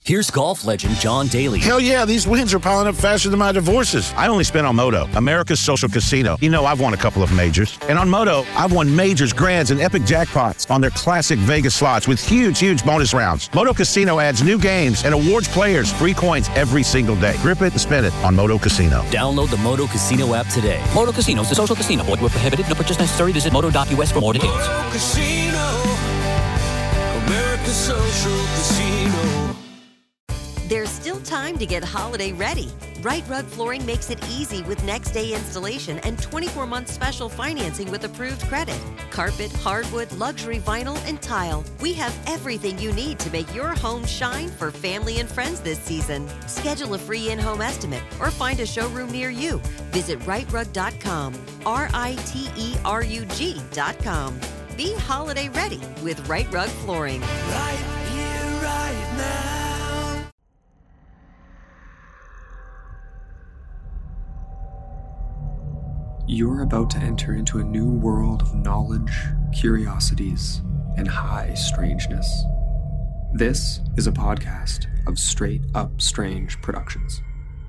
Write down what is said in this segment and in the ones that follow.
Here's golf legend John Daly. Hell yeah, these wins are piling up faster than my divorces. I only spent on Moto, America's social casino. You know, I've won a couple of majors. And on Moto, I've won majors, grands, and epic jackpots on their classic Vegas slots with huge bonus rounds. Moto Casino adds new games and awards players free coins every single day. Grip it and spin it on Moto Casino. Download the Moto Casino app today. Moto Casino is a social casino. Void where prohibited. No purchase necessary. Visit moto.us for more details. Moto Casino, America's social casino. There's still time to get holiday ready. Right Rug Flooring makes it easy with next day installation and 24-month special financing with approved credit. Carpet, hardwood, luxury vinyl, and tile. We have everything you need to make your home shine for family and friends this season. Schedule a free in-home estimate or find a showroom near you. Visit rightrug.com, RITERUG.com. Be holiday ready with Right Rug Flooring. Right here, right now. You're about to enter into a new world of knowledge, curiosities, and high strangeness. This is a podcast of Straight Up Strange Productions.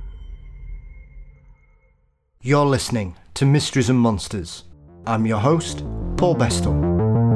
You're listening to Mysteries and Monsters. I'm your host, Paul Bestall.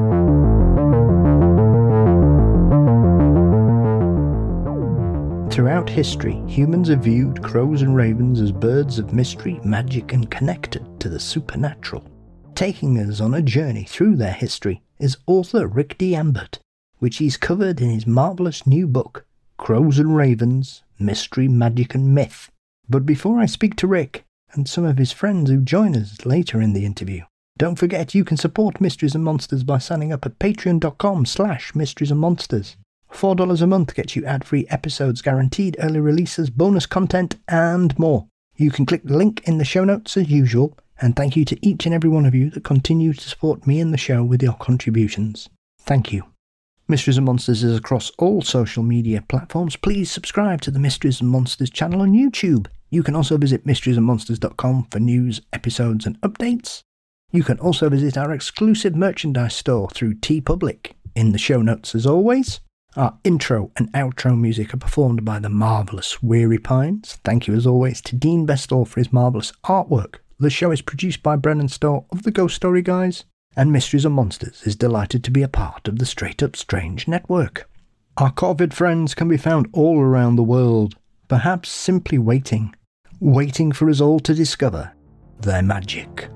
Throughout history, humans have viewed crows and ravens as birds of mystery, magic, and connected to the supernatural. Taking us on a journey through their history is author Rick D'Ambert, which he's covered in his marvellous new book, Crows and Ravens, Mystery, Magic and Myth. But before I speak to Rick, and some of his friends who join us later in the interview, don't forget you can support Mysteries and Monsters by signing up at patreon.com/mysteriesandmonsters. $4 a month gets you ad-free episodes, guaranteed early releases, bonus content, and more. You can click the link in the show notes as usual, and thank you to each and every one of you that continue to support me and the show with your contributions. Thank you. Mysteries and Monsters is across all social media platforms. Please subscribe to the Mysteries and Monsters channel on YouTube. You can also visit mysteriesandmonsters.com for news, episodes, and updates. You can also visit our exclusive merchandise store through TeePublic. In the show notes as always. Our intro and outro music are performed by the marvellous Weary Pines. Thank you as always to Dean Bestall for his marvellous artwork. The show is produced by Brennan Storr of the Ghost Story Guys, and Mysteries and Monsters is delighted to be a part of the Straight Up Strange network. Our Corvid friends can be found all around the world, perhaps simply waiting for us all to discover their magic.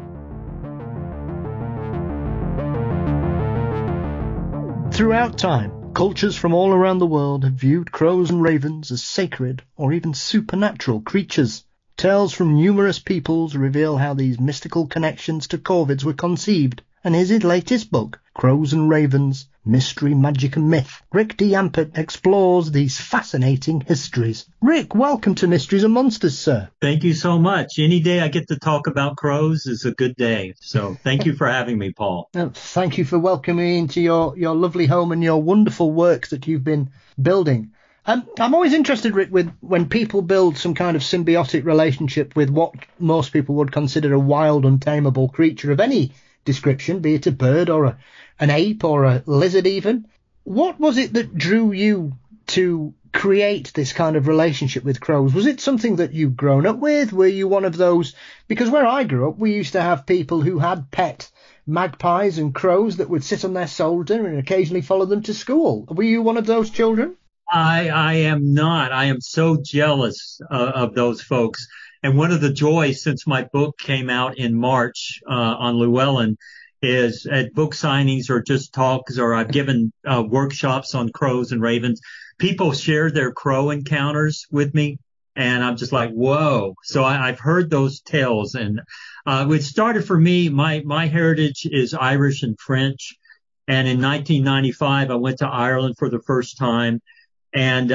Throughout time, cultures from all around the world have viewed crows and ravens as sacred or even supernatural creatures. Tales from numerous peoples reveal how these mystical connections to corvids were conceived, and in his latest book, Crows and Ravens, Mystery, Magic and Myth, Rick D'Ambert explores these fascinating histories. Rick, welcome to Mysteries and Monsters, sir. Thank you so much. Any day I get to talk about crows is a good day. So thank you for having me, Paul. Thank you for welcoming me into your lovely home and your wonderful work that you've been building. I'm always interested, Rick, with when people build some kind of symbiotic relationship with what most people would consider a wild, untamable creature of any description, be it a bird or an ape or a lizard even. What was it that drew you to create this kind of relationship with crows? Was it something that you'd grown up with? Were you one of those? Because where I grew up, we used to have people who had pet magpies and crows that would sit on their shoulder and occasionally follow them to school. Were you one of those children? I am not. I am so jealous of those folks. And one of the joys since my book came out in March on Llewellyn is at book signings or just talks, or I've given workshops on crows and ravens. People share their crow encounters with me, and I'm just like, whoa. So I've heard those tales, and it started for me. My heritage is Irish and French, and in 1995 I went to Ireland for the first time. And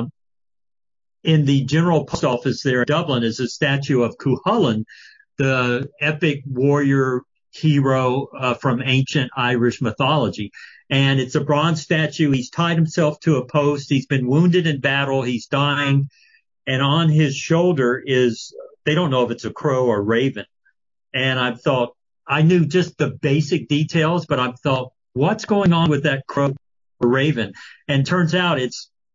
in the General Post Office there in Dublin is a statue of Cuchulainn, the epic warrior hero from ancient Irish mythology. And it's a bronze statue. He's tied himself to a post. He's been wounded in battle. He's dying. And on his shoulder is, they don't know if it's a crow or raven. And I thought, I knew just the basic details, but I thought, what's going on with that crow or raven? And turns out it's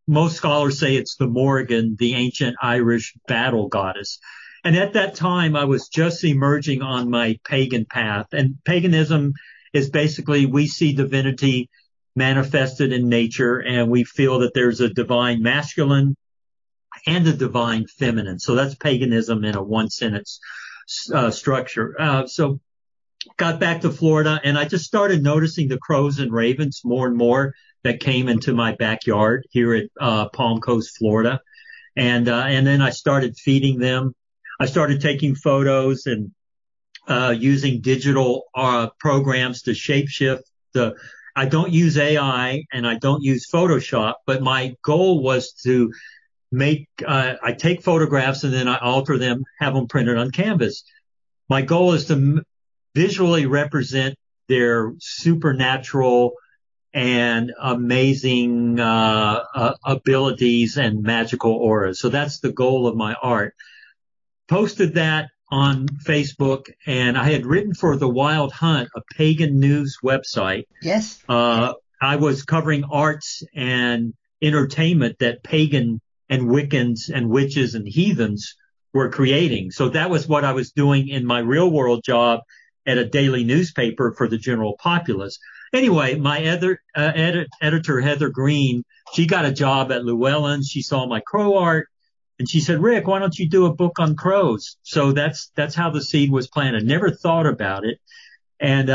most scholars say it's the Morrigan, the ancient Irish battle goddess. And at that time, I was just emerging on my pagan path. And paganism is basically we see divinity manifested in nature, and we feel that there's a divine masculine and a divine feminine. So that's paganism in a one-sentence structure. So got back to Florida, and I just started noticing the crows and ravens more and more that came into my backyard here at Palm Coast, Florida. And then I started feeding them. I started taking photos and using digital programs to shapeshift I don't use AI and I don't use Photoshop, but my goal was to I take photographs and then I alter them, have them printed on canvas. My goal is to visually represent their supernatural and amazing abilities and magical auras. So that's the goal of my art. Posted that on Facebook, and I had written for The Wild Hunt, a pagan news website. Yes. I was covering arts and entertainment that pagan and Wiccans and witches and heathens were creating. So that was what I was doing in my real world job at a daily newspaper for the general populace. Anyway, my editor, Heather Green, she got a job at Llewellyn. She saw my crow art. And she said, Rick, why don't you do a book on crows? So that's how the seed was planted. Never thought about it. And,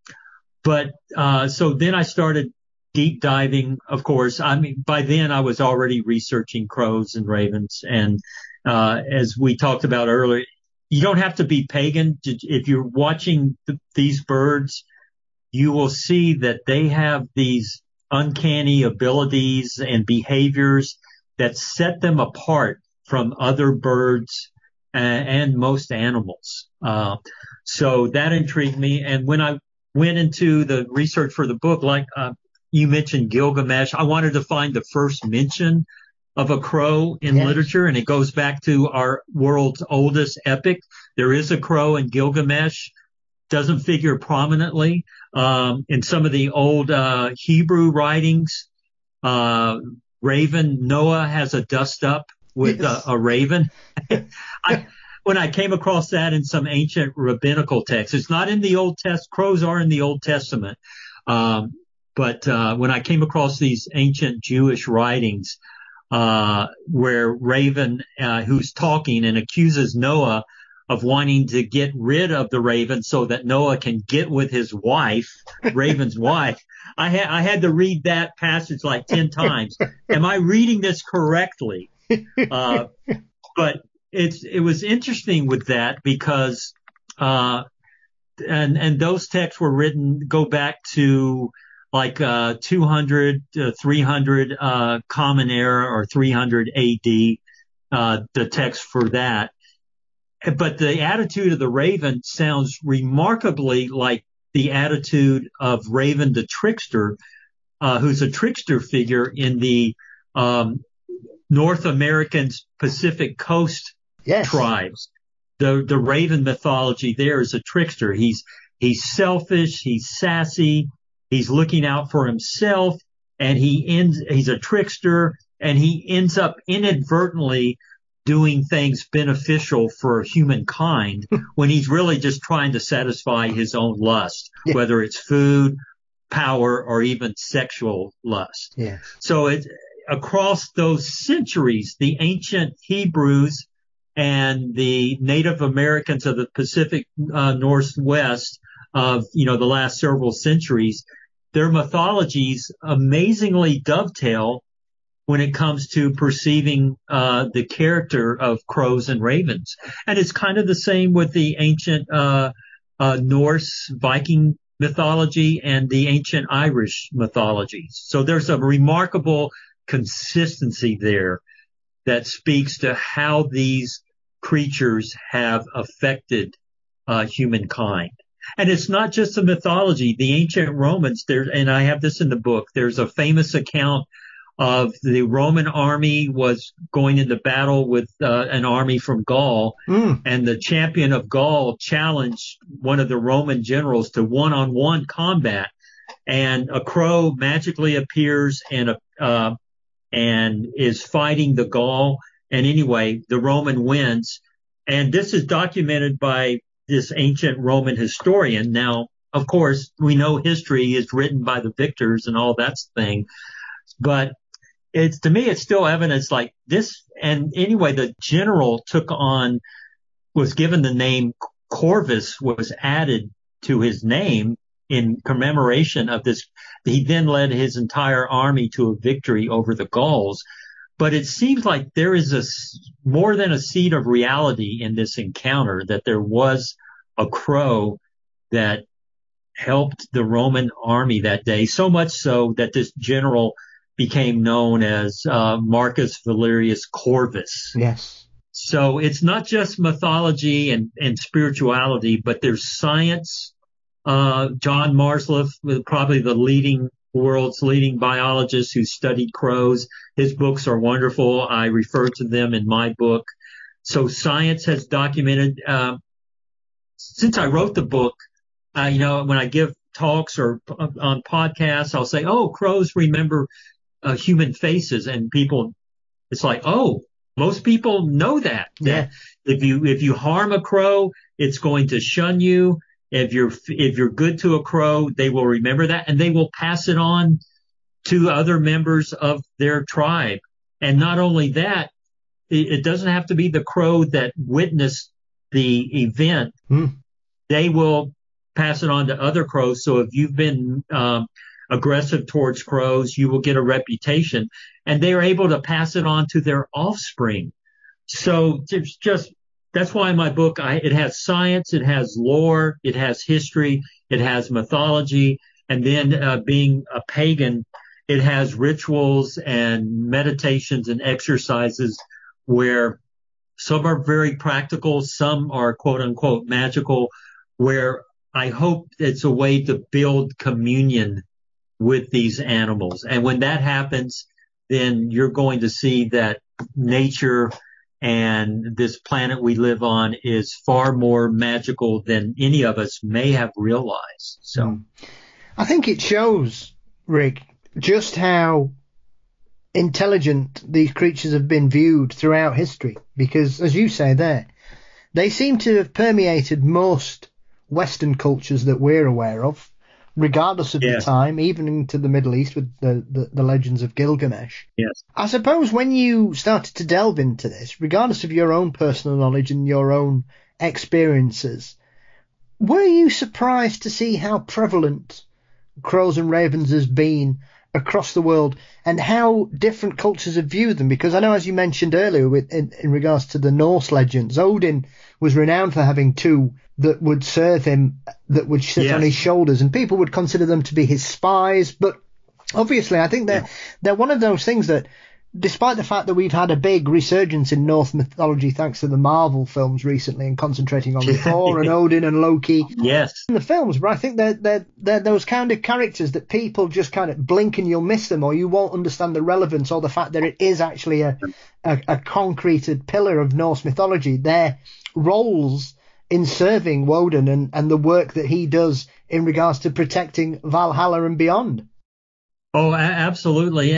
so then I started deep diving, of course. I mean, by then I was already researching crows and ravens. And, as we talked about earlier, you don't have to be pagan. If you're watching these birds, you will see that they have these uncanny abilities and behaviors that set them apart from other birds and most animals. So that intrigued me. And when I went into the research for the book, like you mentioned Gilgamesh, I wanted to find the first mention of a crow in literature, and it goes back to our world's oldest epic. There is a crow in Gilgamesh, doesn't figure prominently. In some of the old Hebrew writings, raven, Noah has a dust up with a raven. When I came across that in some ancient rabbinical texts, it's not in the Old Testament. Crows are in the Old Testament. But when I came across these ancient Jewish writings, where Raven, who's talking and accuses Noah of wanting to get rid of the raven so that Noah can get with his wife, Raven's wife. I had to read that passage like 10 times. Am I reading this correctly? But it was interesting with that because, and those texts were written, go back to like, 200, 300, Common Era or 300 AD, the text for that. But the attitude of the raven sounds remarkably like the attitude of Raven the trickster, who's a trickster figure in the North American Pacific Coast tribes. The Raven mythology there is a trickster. He's selfish, he's sassy, he's looking out for himself, and he's a trickster, and he ends up inadvertently doing things beneficial for humankind when he's really just trying to satisfy his own lust, whether it's food, power, or even sexual lust. Yeah. So across those centuries, the ancient Hebrews and the Native Americans of the Pacific Northwest of, the last several centuries, their mythologies amazingly dovetail when it comes to perceiving the character of crows and ravens. And it's kind of the same with the ancient Norse Viking mythology and the ancient Irish mythologies. So there's a remarkable consistency there that speaks to how these creatures have affected humankind. And it's not just a mythology. The ancient Romans, and I have this in the book, there's a famous account of the Roman army was going into battle with an army from Gaul, and the champion of Gaul challenged one of the Roman generals to one-on-one combat, and a crow magically appears and and is fighting the Gaul. And anyway, the Roman wins. And this is documented by this ancient Roman historian. Now, of course, we know history is written by the victors and all that thing. But to me, it's still evidence like this. And anyway, the general was given the name Corvus, was added to his name in commemoration of this. He then led his entire army to a victory over the Gauls. But it seems like there is more than a seed of reality in this encounter, that there was a crow that helped the Roman army that day, so much so that this general became known as Marcus Valerius Corvus. Yes. So it's not just mythology and spirituality, but there's science. John Marsliff, probably the world's leading biologist who studied crows. His books are wonderful. I refer to them in my book. So science has documented, since I wrote the book, when I give talks or on podcasts, I'll say, oh, crows remember human faces, and people, it's like, oh, most people know that. Yeah. If you harm a crow, it's going to shun you. If you're good to a crow, they will remember that, and they will pass it on to other members of their tribe. And not only that, it doesn't have to be the crow that witnessed the event. They will pass it on to other crows. So if you've been aggressive towards crows, you will get a reputation, and they are able to pass it on to their offspring. So it's just, that's why in my book, it has science, it has lore, it has history, it has mythology, and then being a pagan, it has rituals and meditations and exercises where some are very practical, some are quote unquote magical, where I hope it's a way to build communion with these animals. And when that happens, then you're going to see that nature and this planet we live on is far more magical than any of us may have realized. So I think it shows, Rick, just how intelligent these creatures have been viewed throughout history, because as you say there, they seem to have permeated most Western cultures that we're aware of, regardless of the time, even into the Middle East with the legends of Gilgamesh. Yes. I suppose when you started to delve into this, regardless of your own personal knowledge and your own experiences, were you surprised to see how prevalent crows and ravens has been across the world, and how different cultures have viewed them? Because I know, as you mentioned earlier, in regards to the Norse legends, Odin was renowned for having two that would serve him, that would sit on his shoulders, and people would consider them to be his spies. But obviously, I think they're one of those things that, despite the fact that we've had a big resurgence in Norse mythology thanks to the Marvel films recently and concentrating on Thor and Odin and Loki in the films, but I think they're those kind of characters that people just kind of blink and you'll miss them, or you won't understand the relevance or the fact that it is actually a concreted pillar of Norse mythology. Their roles in serving Woden and the work that he does in regards to protecting Valhalla and beyond. Oh, absolutely.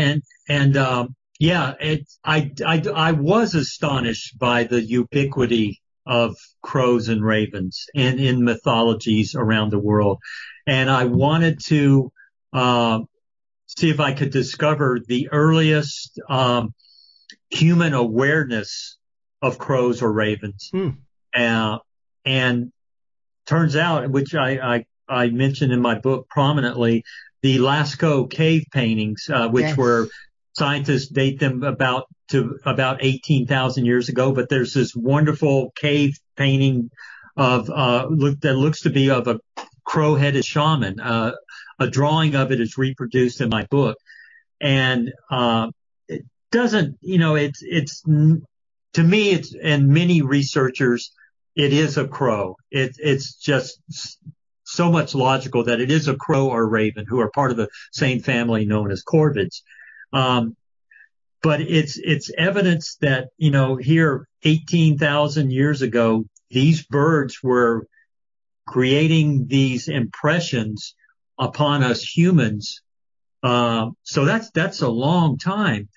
I was astonished by the ubiquity of crows and ravens in mythologies around the world. And I wanted to see if I could discover the earliest human awareness of crows or ravens. And turns out, which I mentioned in my book prominently, the Lascaux cave paintings, which were, scientists date them about 18,000 years ago, but there's this wonderful cave painting that looks to be of a crow-headed shaman. A drawing of it is reproduced in my book, and it doesn't, it's to me, it's, and many researchers, it is a crow. It's just so much logical that it is a crow or raven, who are part of the same family known as corvids. But it's evidence that, here 18,000 years ago, these birds were creating these impressions upon us humans. So that's a long time.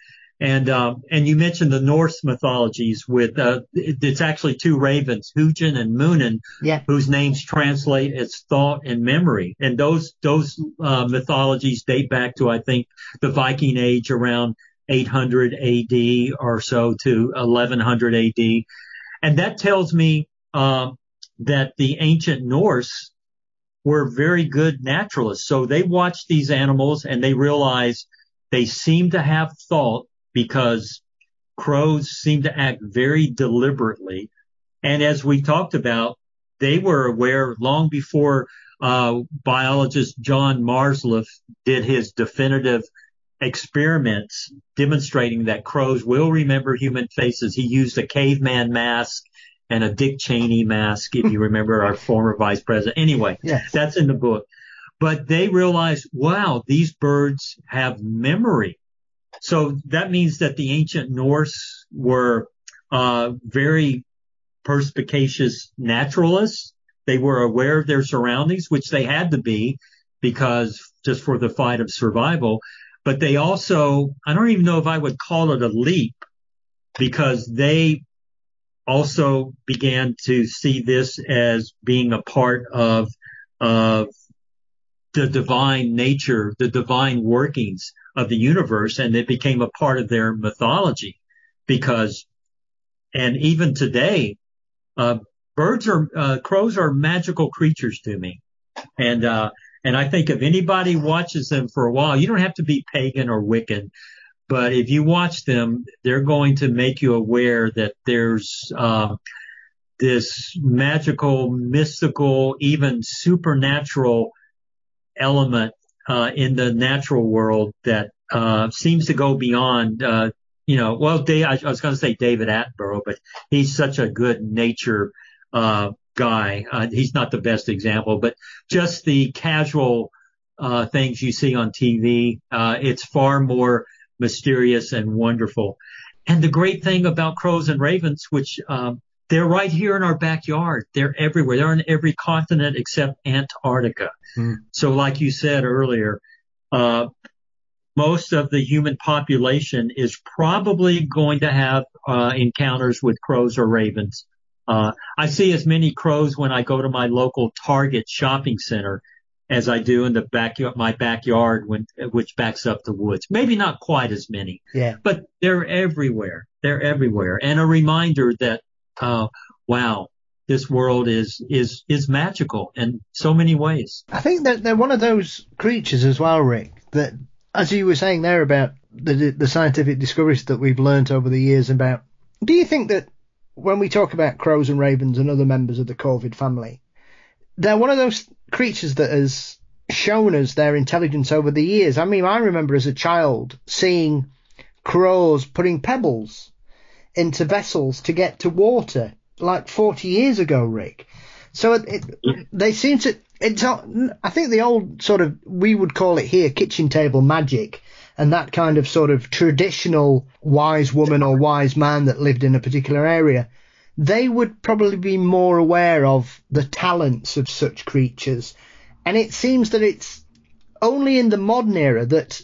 And you mentioned the Norse mythologies with, it's actually two ravens, Hugin and Munin, whose names translate as thought and memory. And those mythologies date back to, I think, the Viking Age around 800 AD or so to 1100 AD. And that tells me, that the ancient Norse were very good naturalists. So they watched these animals and they realized they seem to have thought, because crows seem to act very deliberately. And as we talked about, they were aware long before biologist John Marsliff did his definitive experiments demonstrating that crows will remember human faces. He used a caveman mask and a Dick Cheney mask, if you remember, our former vice president. Anyway, that's in the book. But they realized, wow, these birds have memory. So that means that the ancient Norse were very perspicacious naturalists. They were aware of their surroundings, which they had to be, because just for the fight of survival. But they also, I don't even know if I would call it a leap, because they also began to see this as being a part of the divine nature, the divine workings of the universe, and it became a part of their mythology. Because, and even today, crows are magical creatures to me. And I think if anybody watches them for a while, you don't have to be pagan or Wiccan, but if you watch them, they're going to make you aware that there's this magical, mystical, even supernatural element in the natural world that seems to go beyond, I was going to say David Attenborough, but he's such a good nature guy. He's not the best example, but just the casual things you see on TV, it's far more mysterious and wonderful. And the great thing about crows and ravens, which they're right here in our backyard. They're everywhere. They're on every continent except Antarctica. So like you said earlier, most of the human population is probably going to have encounters with crows or ravens. I see as many crows when I go to my local Target shopping center as I do in my backyard, which backs up the woods. Maybe not quite as many, but they're everywhere. They're everywhere. And a reminder that, wow, this world is magical in so many ways. I think that they're one of those creatures as well, Rick, that, as you were saying there about the scientific discoveries that we've learnt over the years about, do you think that when we talk about crows and ravens and other members of the corvid family, they're one of those creatures that has shown us their intelligence over the years? I mean, I remember as a child seeing crows putting pebbles into vessels to get to water like 40 years ago, Rick. So they seem to, I think the old sort of, we would call it here kitchen table magic, and that kind of sort of traditional wise woman or wise man that lived in a particular area, they would probably be more aware of the talents of such creatures. And it seems that it's only in the modern era that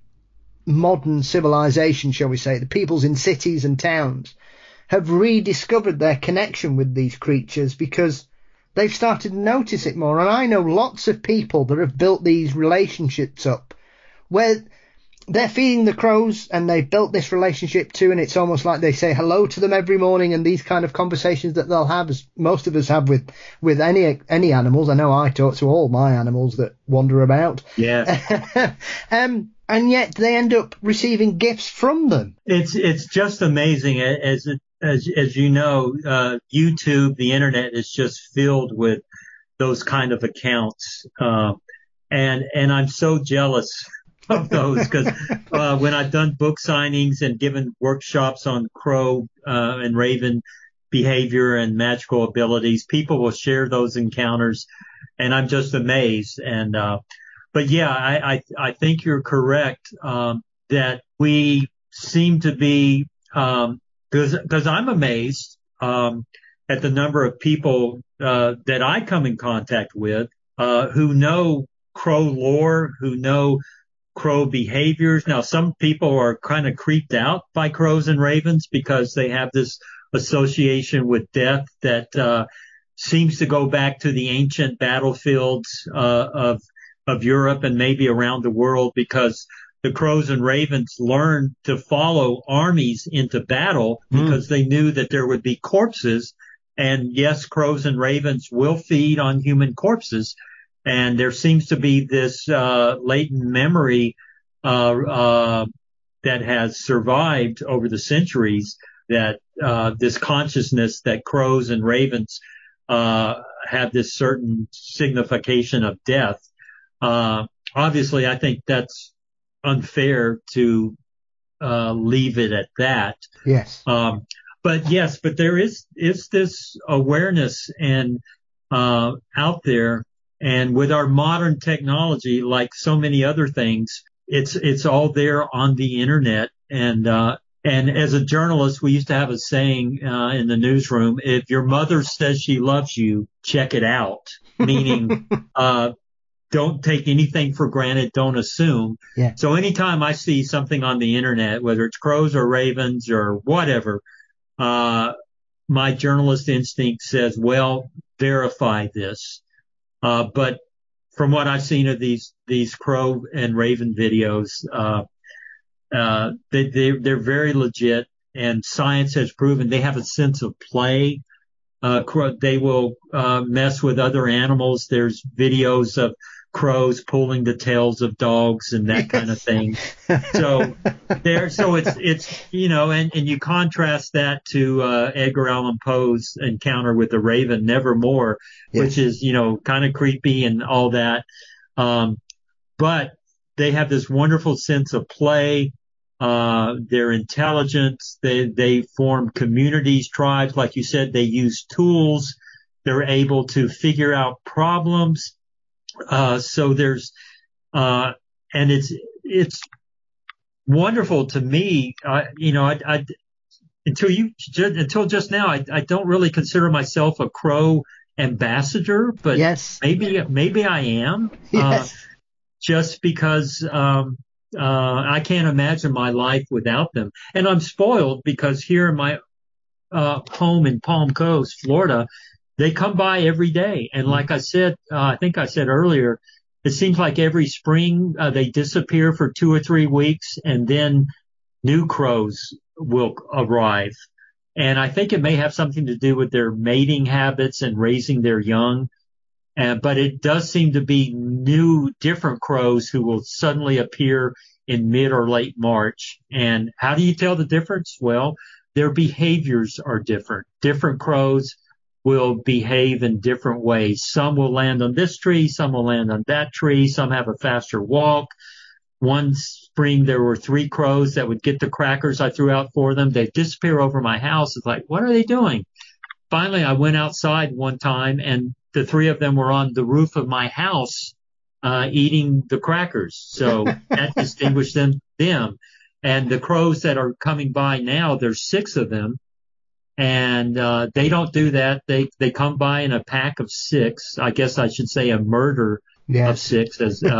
modern civilization, shall we say, the peoples in cities and towns, have rediscovered their connection with these creatures, because they've started to notice it more. And I know lots of people that have built these relationships up where they're feeding the crows and they've built this relationship too, and it's almost like they say hello to them every morning, and these kind of conversations that they'll have, as most of us have with any animals. I know I talk to all my animals that wander about. Yeah. And yet they end up receiving gifts from them. It's just amazing. As you know, YouTube, the internet is just filled with those kind of accounts. And I'm so jealous of those, because when I've done book signings and given workshops on crow and raven behavior and magical abilities, people will share those encounters, and I'm just amazed. And but yeah, I think you're correct that we seem to be, because I'm amazed at the number of people that I come in contact with who know crow lore, who know crow behaviors. Now, some people are kind of creeped out by crows and ravens because they have this association with death that seems to go back to the ancient battlefields of Europe and maybe around the world, because the crows and ravens learned to follow armies into battle because they knew that there would be corpses. And yes, crows and ravens will feed on human corpses. And there seems to be this latent memory that has survived over the centuries, that this consciousness that crows and ravens have this certain signification of death. Obviously, I think that's unfair to leave it at that. Yes. But there is this awareness and out there. And with our modern technology, like so many other things, it's all there on the internet. And as a journalist, we used to have a saying in the newsroom: if your mother says she loves you, check it out. Meaning, don't take anything for granted. Don't assume. Yeah. So anytime I see something on the internet, whether it's crows or ravens or whatever, my journalist instinct says, well, verify this. But from what I've seen of these crow and raven videos, they're very legit, and science has proven they have a sense of play. They will mess with other animals. There's videos of crows pulling the tails of dogs and that kind of thing. So it's and you contrast that to Edgar Allan Poe's encounter with the raven, Nevermore, which is kind of creepy and all that. But they have this wonderful sense of play. Their intelligence. They form communities, tribes, like you said. They use tools. They're able to figure out problems. So there's, and it's wonderful to me. Until just now, I don't really consider myself a crow ambassador, but yes, maybe I am. Yes. Just because, I can't imagine my life without them. And I'm spoiled because here in my, home in Palm Coast, Florida, they come by every day. And like I said, I think I said earlier, it seems like every spring they disappear for 2 or 3 weeks, and then new crows will arrive. And I think it may have something to do with their mating habits and raising their young. But it does seem to be new, different crows who will suddenly appear in mid or late March. And how do you tell the difference? Well, their behaviors are different. Different crows will behave in different ways. Some will land on this tree, some will land on that tree, some have a faster walk. One spring there were 3 crows that would get the crackers I threw out for them. They'd disappear over my house. It's like, what are they doing? Finally, I went outside one time, and the 3 of them were on the roof of my house eating the crackers. So that distinguished them. And the crows that are coming by now, there's 6 of them. And they don't do that. They come by in a pack of 6. I guess I should say a murder of 6.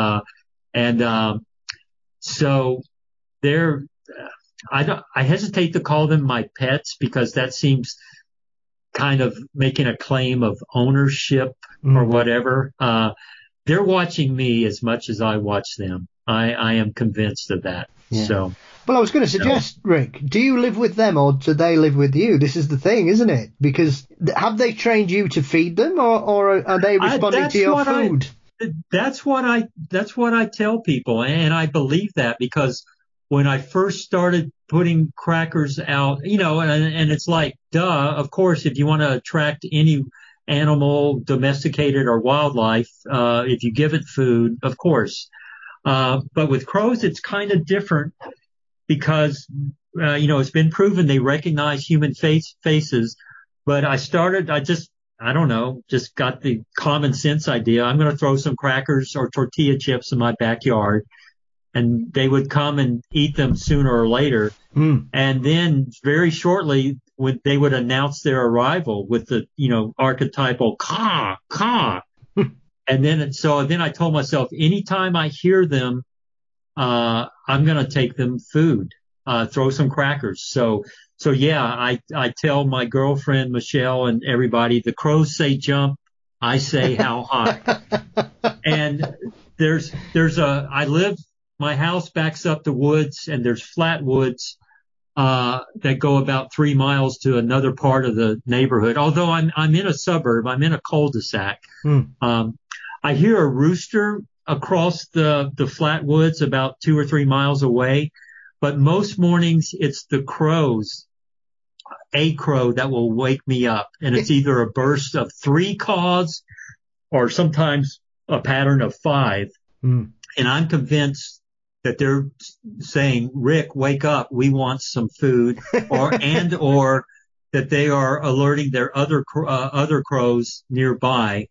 So they're. I hesitate to call them my pets because that seems kind of making a claim of ownership or whatever. They're watching me as much as I watch them. I am convinced of that. Yeah. So. Well, I was going to suggest, Rick, do you live with them or do they live with you? This is the thing, isn't it? Because have they trained you to feed them, or are they responding to your food? That's what I tell people, and I believe that because when I first started putting crackers out, and it's like, duh, of course, if you want to attract any animal, domesticated or wildlife, if you give it food, of course. But with crows, it's kind of different. Because, it's been proven they recognize human faces. But I just got the common sense idea. I'm going to throw some crackers or tortilla chips in my backyard. And they would come and eat them sooner or later. And then very shortly, they would announce their arrival with the, archetypal caw, caw. And then I told myself, anytime I hear them I'm going to take them food, throw some crackers. So yeah, I tell my girlfriend, Michelle, and everybody, the crows say jump. I say how high. And my house backs up the woods, and there's flat woods, that go about 3 miles to another part of the neighborhood. Although I'm in a suburb, I'm in a cul-de-sac. I hear a rooster across the flat woods about 2 or 3 miles away, but most mornings it's the crows, a crow that will wake me up, and it's either a burst of 3 caws or sometimes a pattern of 5. And I'm convinced that they're saying, Rick, wake up, we want some food, or that they are alerting their other crows nearby,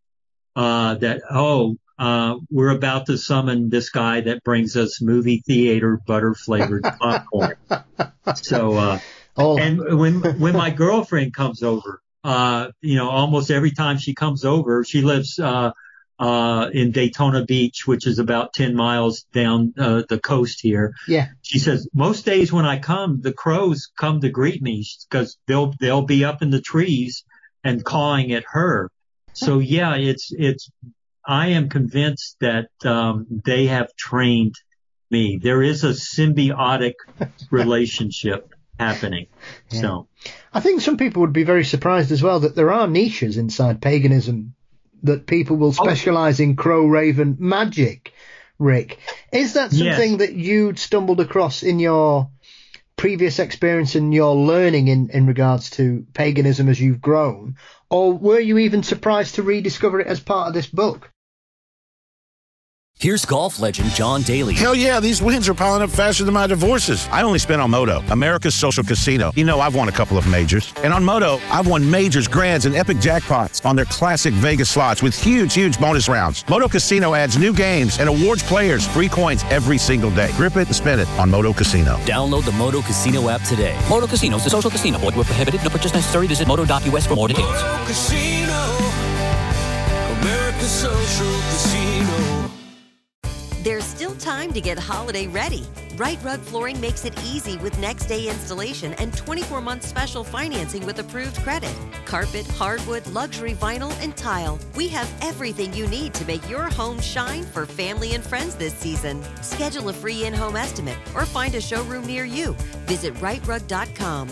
we're about to summon this guy that brings us movie theater butter flavored popcorn. So, and when my girlfriend comes over, almost every time she comes over, she lives, in Daytona Beach, which is about 10 miles down the coast here. Yeah. She says, most days when I come, the crows come to greet me because they'll be up in the trees and cawing at her. So yeah, I am convinced that they have trained me. There is a symbiotic relationship happening. Yeah. So I think some people would be very surprised as well that there are niches inside paganism, that people will specialize in crow raven magic. Rick, is that something that you'd stumbled across in your previous experience and your learning in regards to paganism as you've grown, or were you even surprised to rediscover it as part of this book? Here's golf legend John Daly. Hell yeah, these wins are piling up faster than my divorces. I only spent on Moto, America's social casino. You know, I've won a couple of majors. And on Moto, I've won majors, grands, and epic jackpots on their classic Vegas slots with huge bonus rounds. Moto Casino adds new games and awards players free coins every single day. Grip it and spend it on Moto Casino. Download the Moto Casino app today. Moto Casino is a social casino. Void where prohibited. No purchase necessary. Visit moto.us for more details. Moto Casino, America's social casino. There's still time to get holiday ready. Right Rug Flooring makes it easy with next day installation and 24-month special financing with approved credit. Carpet, hardwood, luxury vinyl, and tile. We have everything you need to make your home shine for family and friends this season. Schedule a free in-home estimate or find a showroom near you. Visit rightrug.com,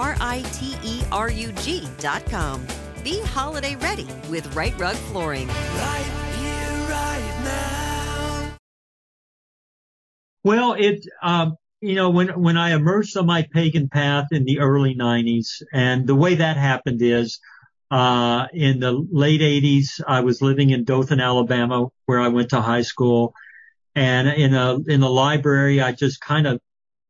RITERUG.com. Be holiday ready with Right Rug Flooring. Right here, right now. Well, when I emerged on my pagan path in the early 90s, and the way that happened is, in the late 80s, I was living in Dothan, Alabama, where I went to high school. And in a library, I just kind of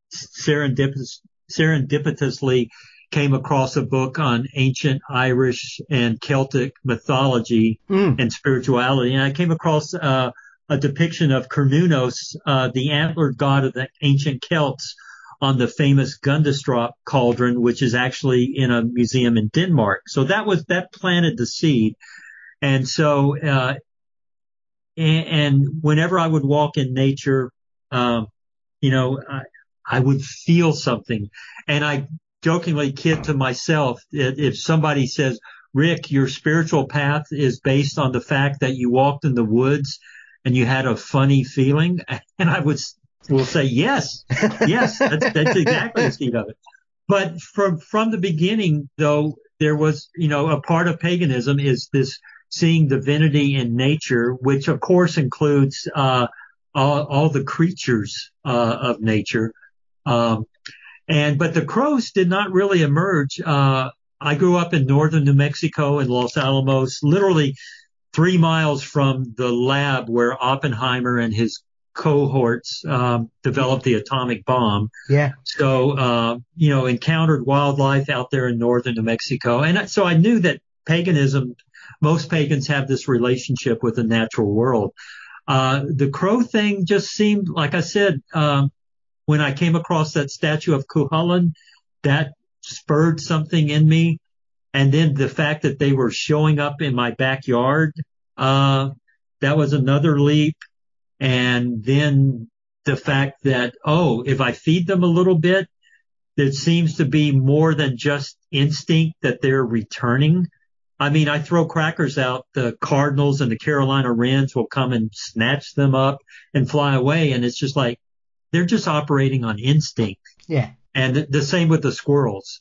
serendipitously came across a book on ancient Irish and Celtic mythology and spirituality. And I came across, a depiction of Cernunnos, the antlered god of the ancient Celts, on the famous Gundestrup cauldron, which is actually in a museum in Denmark. So that planted the seed. And so, and whenever I would walk in nature, I would feel something. And I jokingly kid to myself, if somebody says, Rick, your spiritual path is based on the fact that you walked in the woods and you had a funny feeling, and I will say, yes, that's exactly the seed of it. But from the beginning, though, there was, a part of paganism is this seeing divinity in nature, which of course includes, all the creatures, of nature. But the crows did not really emerge. I grew up in northern New Mexico in Los Alamos, literally 3 miles from the lab where Oppenheimer and his cohorts developed the atomic bomb. Yeah. So, encountered wildlife out there in northern New Mexico. And so I knew that paganism, most pagans have this relationship with the natural world. The crow thing just seemed, like I said, when I came across that statue of Cuchulainn, that spurred something in me. And then the fact that they were showing up in my backyard, that was another leap. And then the fact that, if I feed them a little bit, there seems to be more than just instinct that they're returning. I mean, I throw crackers out, the Cardinals and the Carolina Wrens will come and snatch them up and fly away. And it's just like, they're just operating on instinct. Yeah. And the same with the squirrels.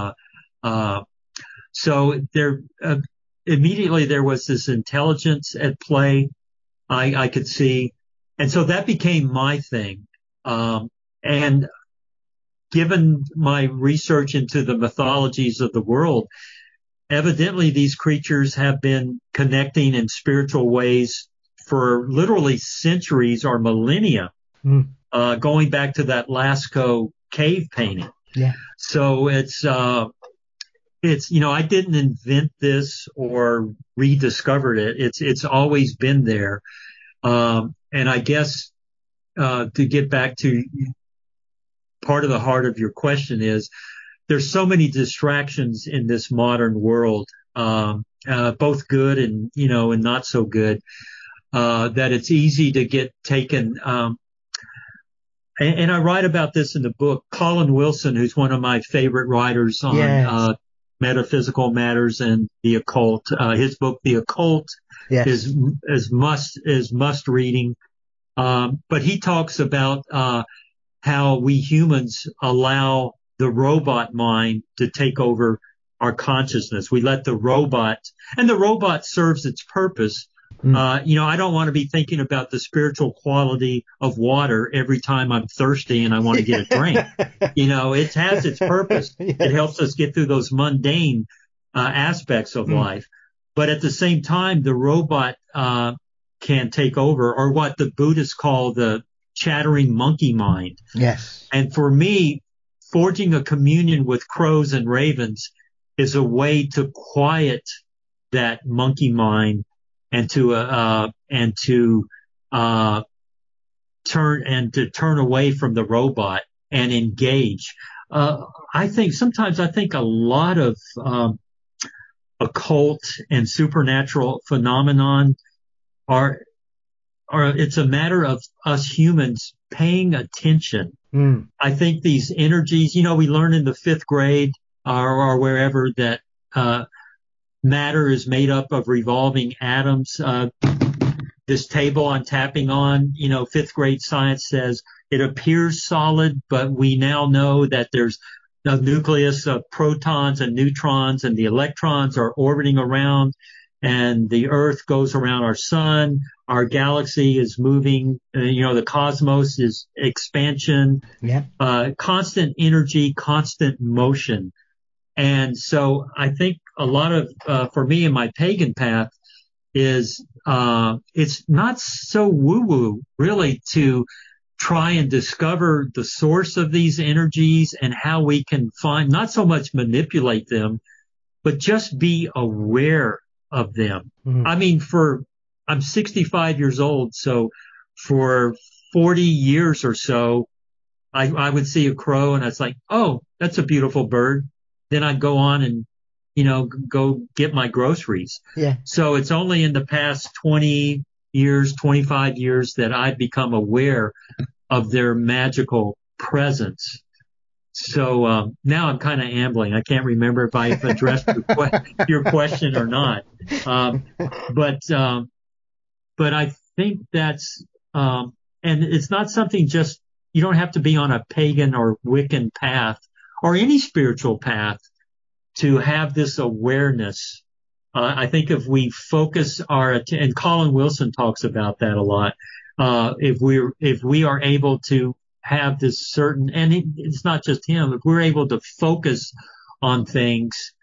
So there, immediately there was this intelligence at play I could see. And so that became my thing. And given my research into the mythologies of the world, evidently these creatures have been connecting in spiritual ways for literally centuries or millennia, going back to that Lascaux cave painting. Yeah. So it's, I didn't invent this or rediscovered it. It's always been there. And I guess, to get back to part of the heart of your question is there's so many distractions in this modern world, both good and, and not so good, that it's easy to get taken. And I write about this in the book. Colin Wilson, who's one of my favorite writers on, metaphysical matters and the occult, his book, The Occult, is must reading. But he talks about, how we humans allow the robot mind to take over our consciousness. We let the robot serves its purpose. I don't want to be thinking about the spiritual quality of water every time I'm thirsty and I want to get a drink. It has its purpose. Yes. It helps us get through those mundane aspects of life. But at the same time, the robot can take over, or what the Buddhists call the chattering monkey mind. Yes. And for me, forging a communion with crows and ravens is a way to quiet that monkey mind and to turn away from the robot and engage. I think a lot of occult and supernatural phenomenon it's a matter of us humans paying attention. I think these energies, we learn in the 5th grade or wherever that matter is made up of revolving atoms. This table I'm tapping on, 5th grade science says it appears solid, but we now know that there's a nucleus of protons and neutrons, and the electrons are orbiting around, and the Earth goes around our sun. Our galaxy is moving, the cosmos is expansion, constant energy, constant motion. And so I think a lot of, for me in my pagan path is, it's not so woo-woo really to try and discover the source of these energies and how we can not so much manipulate them, but just be aware of them. I mean, I'm 65 years old, so for 40 years or so, I would see a crow and I was like, oh, that's a beautiful bird. Then I'd go on and, go get my groceries. Yeah. So it's only in the past 20 years, 25 years that I've become aware of their magical presence. So now I'm kind of ambling. I can't remember if I've addressed your question or not. But I think that's, and it's not something just, you don't have to be on a pagan or Wiccan path or any spiritual path to have this awareness. I think if we focus and Colin Wilson talks about that a lot, if we are able to have this certain, and it's not just him, if we're able to focus on things,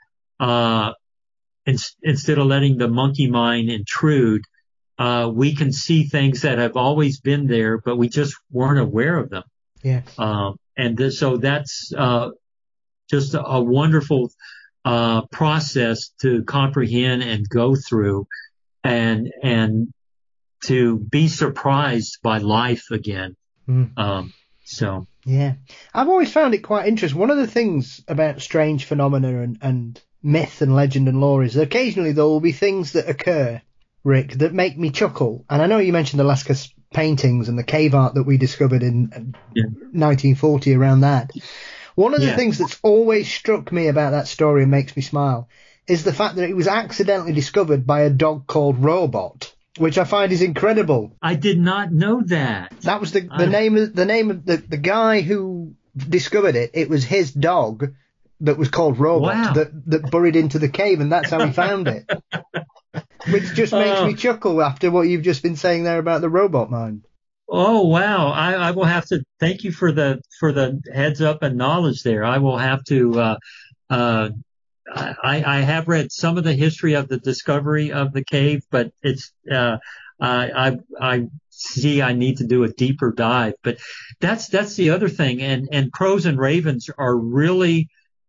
instead of letting the monkey mind intrude, we can see things that have always been there, but we just weren't aware of them. Yeah. So that's just a wonderful process to comprehend and go through, and to be surprised by life again. So yeah, I've always found it quite interesting. One of the things about strange phenomena and myth and legend and lore is that occasionally there will be things that occur, Rick, that make me chuckle. And I know you mentioned the paintings and the cave art that we discovered in 1940 around that. One of the things that's always struck me about that story and makes me smile is the fact that it was accidentally discovered by a dog called Robot, which I find is incredible. I did not know that. That was the name of the guy who discovered it. It was his dog that was called Robot that burrowed into the cave, and that's how he found it. Which just makes me chuckle after what you've just been saying there about the robot mind. Oh, wow. I will have to thank you for the heads up and knowledge there. I will have to, I have read some of the history of the discovery of the cave, but it's, I see I need to do a deeper dive, but that's the other thing. And crows and ravens are really,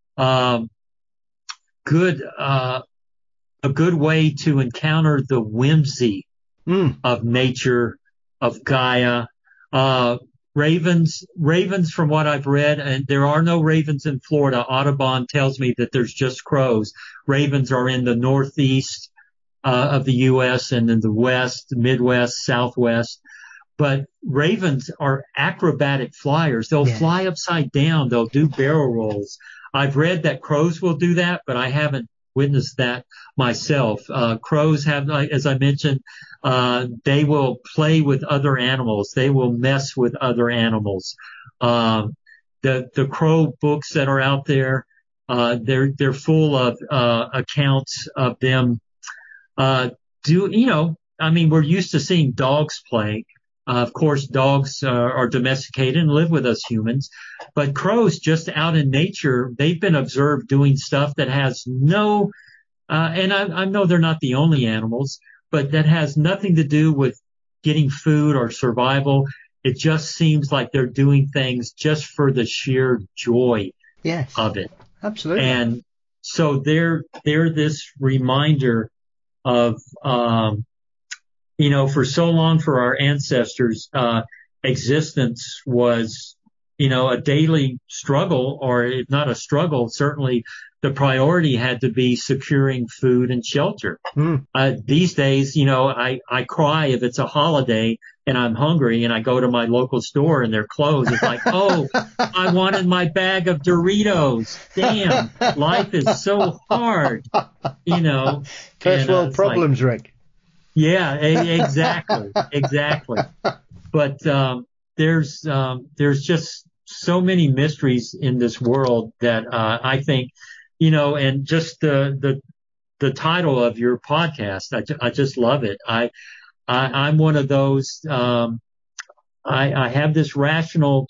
good, a good way to encounter the whimsy of nature, of Gaia. Ravens, from what I've read, and there are no ravens in Florida. Audubon tells me that there's just crows. Ravens are in the northeast of the U.S. and in the west, Midwest, Southwest. But ravens are acrobatic flyers. They'll fly upside down. They'll do barrel rolls. I've read that crows will do that, but I haven't witnessed that myself. Crows have, as I mentioned, they will play with other animals. They will mess with other animals. The crow books that are out there, they're full of accounts of them. We're used to seeing dogs play. Of course, dogs are domesticated and live with us humans, but crows just out in nature, they've been observed doing stuff that has no, and I know they're not the only animals, but that has nothing to do with getting food or survival. It just seems like they're doing things just for the sheer joy of it. Absolutely. And so they're this reminder of, for so long for our ancestors, existence was, a daily struggle, or if not a struggle, certainly the priority had to be securing food and shelter. These days, I cry if it's a holiday and I'm hungry and I go to my local store and they're closed. It's like, oh, I wanted my bag of Doritos. Damn, life is so hard, First world problems, Rick. Yeah, exactly. But there's just so many mysteries in this world that I think, and just the title of your podcast, I just love it. I'm one of those. I have this rational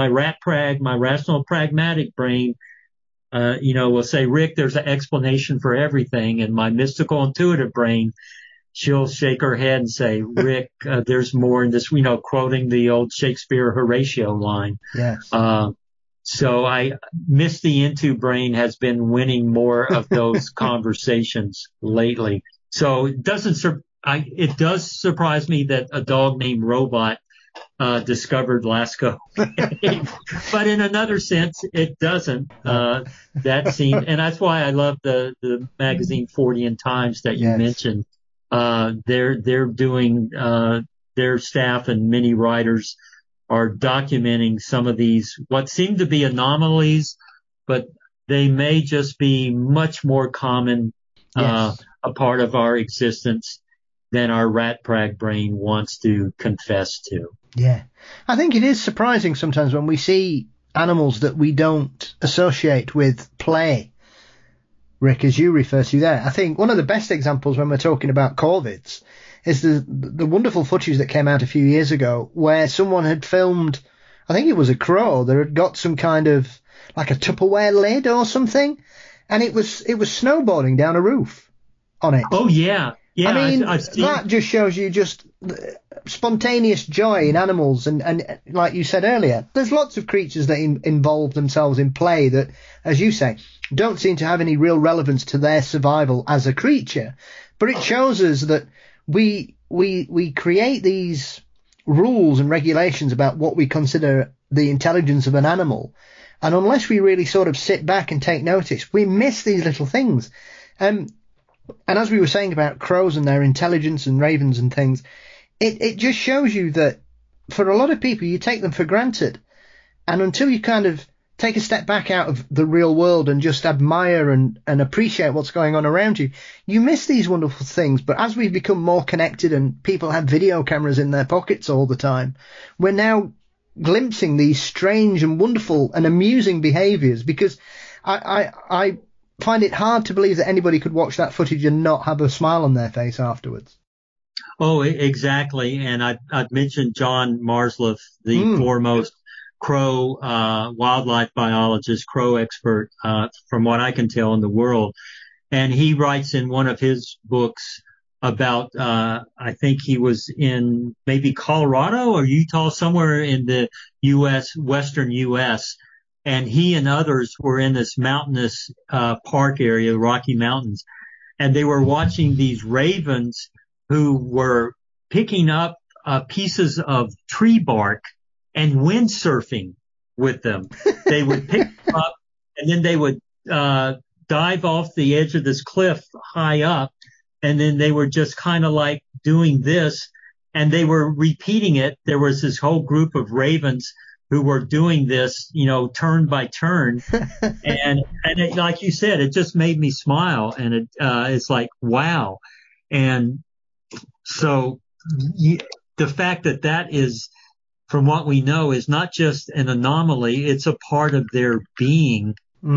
pragmatic brain. Will say, Rick, there's an explanation for everything, and my mystical intuitive brain, she'll shake her head and say, Rick, there's more in this, quoting the old Shakespeare Horatio line. Yes. So Misty Into brain has been winning more of those conversations lately. So it does surprise me that a dog named Robot discovered Lascaux. But in another sense, it doesn't. That seems, and that's why I love the magazine Fortean Times that you mentioned. They're doing, their staff and many writers are documenting some of these, what seem to be anomalies, but they may just be much more common, a part of our existence than our rat prag brain wants to confess to. Yeah. I think it is surprising sometimes when we see animals that we don't associate with play, Rick, as you refer to there. I think one of the best examples when we're talking about corvids is the wonderful footage that came out a few years ago where someone had filmed, I think it was a crow that had got some kind of like a Tupperware lid or something, and it was snowboarding down a roof on it. Oh yeah. Yeah, I mean, I've seen... that just shows you just spontaneous joy in animals. And like you said earlier, there's lots of creatures that involve themselves in play that, as you say, don't seem to have any real relevance to their survival as a creature. But it shows us that we create these rules and regulations about what we consider the intelligence of an animal. And unless we really sort of sit back and take notice, we miss these little things. And as we were saying about crows and their intelligence and ravens and things, it just shows you that for a lot of people, you take them for granted. And until you kind of take a step back out of the real world and just admire and appreciate what's going on around you, you miss these wonderful things. But as we've become more connected and people have video cameras in their pockets all the time, we're now glimpsing these strange and wonderful and amusing behaviours, because I find it hard to believe that anybody could watch that footage and not have a smile on their face afterwards. Oh, exactly. And I've mentioned John Marsleff, the foremost crow wildlife biologist, crow expert, from what I can tell in the world. And he writes in one of his books about, I think he was in maybe Colorado or Utah, somewhere in the U.S., western U.S., and he and others were in this mountainous park area, the Rocky Mountains, and they were watching these ravens who were picking up pieces of tree bark and windsurfing with them. They would pick them up and then they would dive off the edge of this cliff high up, and then they were just kind of like doing this, and they were repeating it. There was this whole group of ravens who were doing this, turn by turn. and it, like you said, it just made me smile. And it's like, wow. And so the fact that is, from what we know, is not just an anomaly, it's a part of their being,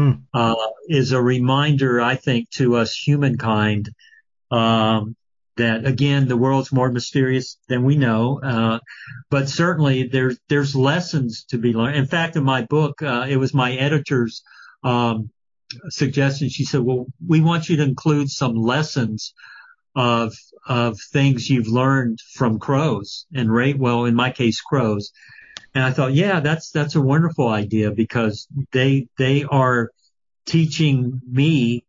is a reminder, I think, to us humankind, that, again, the world's more mysterious than we know. But certainly there's lessons to be learned. In fact, in my book, it was my editor's suggestion. She said, well, we want you to include some lessons of things you've learned from crows and in my case, crows. And I thought, yeah, that's a wonderful idea, because they are teaching me,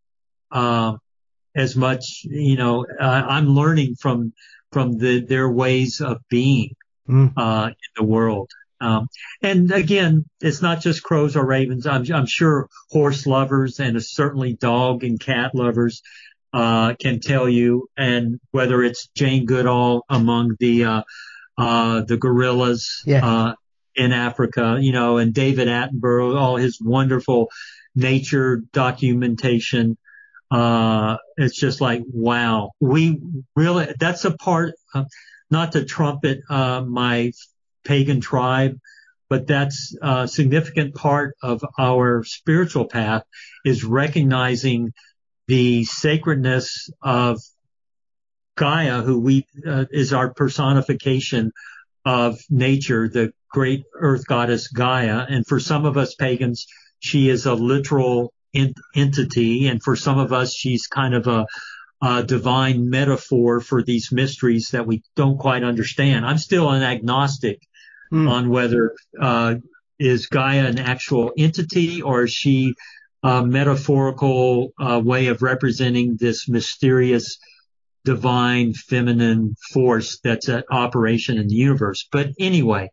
as much, I'm learning from their ways of being, in the world. And again, it's not just crows or ravens. I'm sure horse lovers and certainly dog and cat lovers can tell you, and whether it's Jane Goodall among the gorillas, in Africa, and David Attenborough, all his wonderful nature documentation. It's just like, wow, that's a part, not to trumpet, my pagan tribe, but that's a significant part of our spiritual path, is recognizing the sacredness of Gaia, who is our personification of nature, the great earth goddess Gaia. And for some of us pagans, she is a literal entity. And for some of us, she's kind of a divine metaphor for these mysteries that we don't quite understand. I'm still an agnostic on whether is Gaia an actual entity, or is she a metaphorical way of representing this mysterious divine feminine force that's at operation in the universe. But anyway,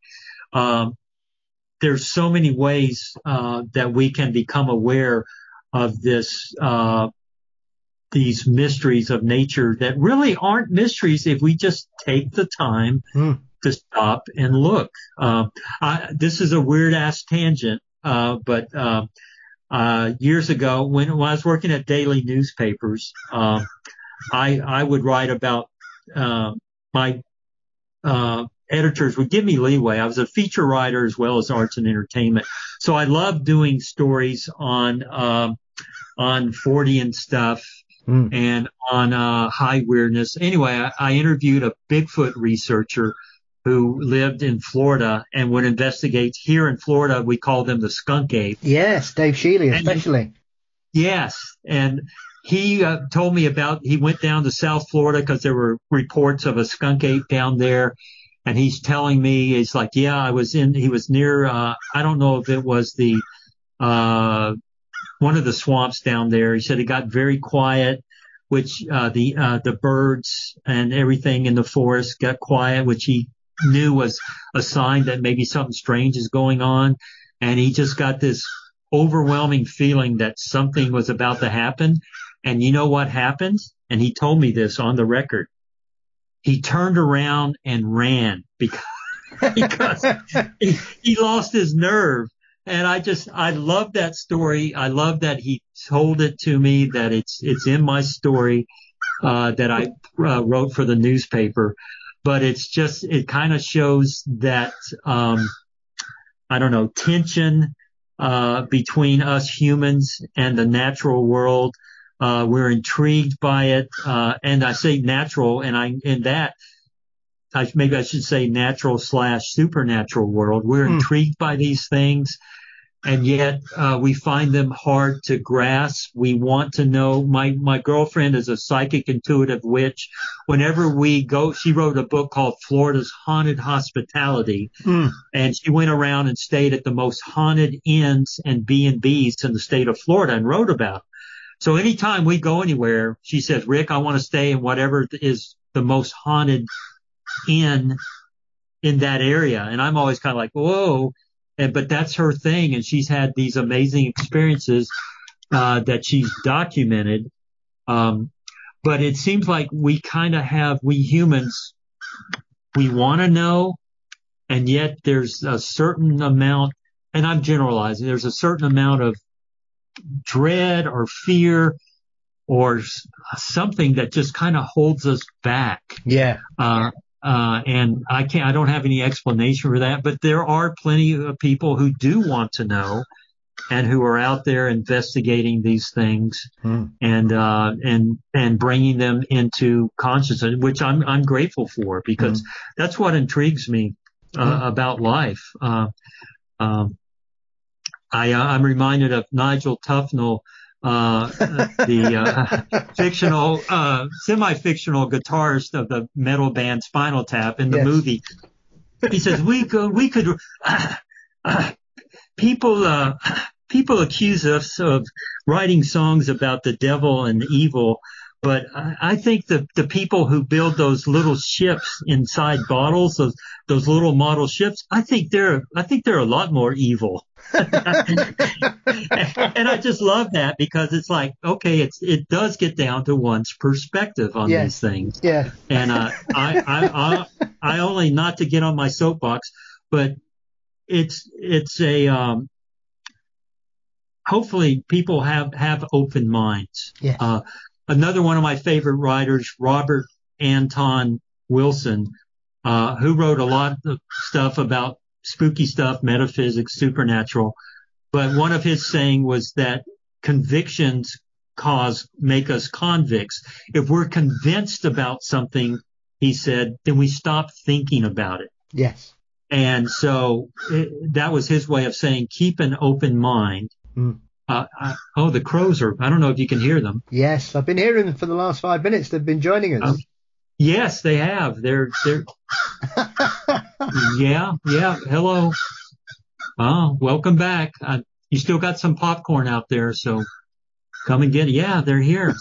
there's so many ways that we can become aware of this, these mysteries of nature that really aren't mysteries if we just take the time to stop and look. This is a weird ass tangent, but years ago when I was working at daily newspapers, I would write about, my editors would give me leeway. I was a feature writer as well as arts and entertainment. So I loved doing stories on Fortean stuff and on high weirdness. Anyway, I interviewed a Bigfoot researcher who lived in Florida and would investigate. Here in Florida, we call them the skunk ape. Yes, Dave Shealy especially. Yes, and he told me about, he went down to South Florida because there were reports of a skunk ape down there. And he's telling me, he's like, yeah, he was near, I don't know if it was the, one of the swamps down there. He said it got very quiet, which, the birds and everything in the forest got quiet, which he knew was a sign that maybe something strange is going on. And he just got this overwhelming feeling that something was about to happen. And you know what happened? And he told me this on the record. he turned around and ran because he lost his nerve. And I love that story. I love that he told it to me, that it's in my story, that I wrote for the newspaper. But it kind of shows that, tension, between us humans and the natural world. We're intrigued by it. And I say natural, and maybe I should say natural/supernatural world. We're intrigued by these things, and yet we find them hard to grasp. We want to know. My girlfriend is a psychic intuitive witch. Whenever we go, she wrote a book called Florida's Haunted Hospitality, and she went around and stayed at the most haunted inns and B&Bs in the state of Florida and wrote about it. So anytime we go anywhere, she says, Rick, I want to stay in whatever is the most haunted inn in that area. And I'm always kind of like, whoa. But that's her thing. And she's had these amazing experiences that she's documented. But it seems like we kind of have, we humans, we want to know. And yet there's a certain amount, and I'm generalizing, there's a certain amount of dread or fear or something that just kind of holds us back. Yeah. And I don't have any explanation for that, but there are plenty of people who do want to know and who are out there investigating these things and bringing them into consciousness, which I'm grateful for, because that's what intrigues me about life. I'm reminded of Nigel Tufnell, the fictional, semi-fictional guitarist of the metal band Spinal Tap in the movie. He says, people accuse us of writing songs about the devil and evil, but I think the people who build those little ships inside bottles, those little model ships, I think they're a lot more evil. And I just love that, because it's like, okay, it does get down to one's perspective on these things. Yeah. And I only, not to get on my soapbox, but it's a hopefully people have open minds. Yes. Another one of my favorite writers, Robert Anton Wilson, who wrote a lot of stuff about spooky stuff, metaphysics, supernatural. But one of his saying was that convictions make us convicts. If we're convinced about something, he said, then we stop thinking about it. Yes. And so that was his way of saying, keep an open mind. The crows I don't know if you can hear them. Yes, I've been hearing them for the last 5 minutes. They've been joining us. Yes, they have. They're yeah. Hello. Oh, welcome back. You still got some popcorn out there, so come and get it. Yeah, they're here.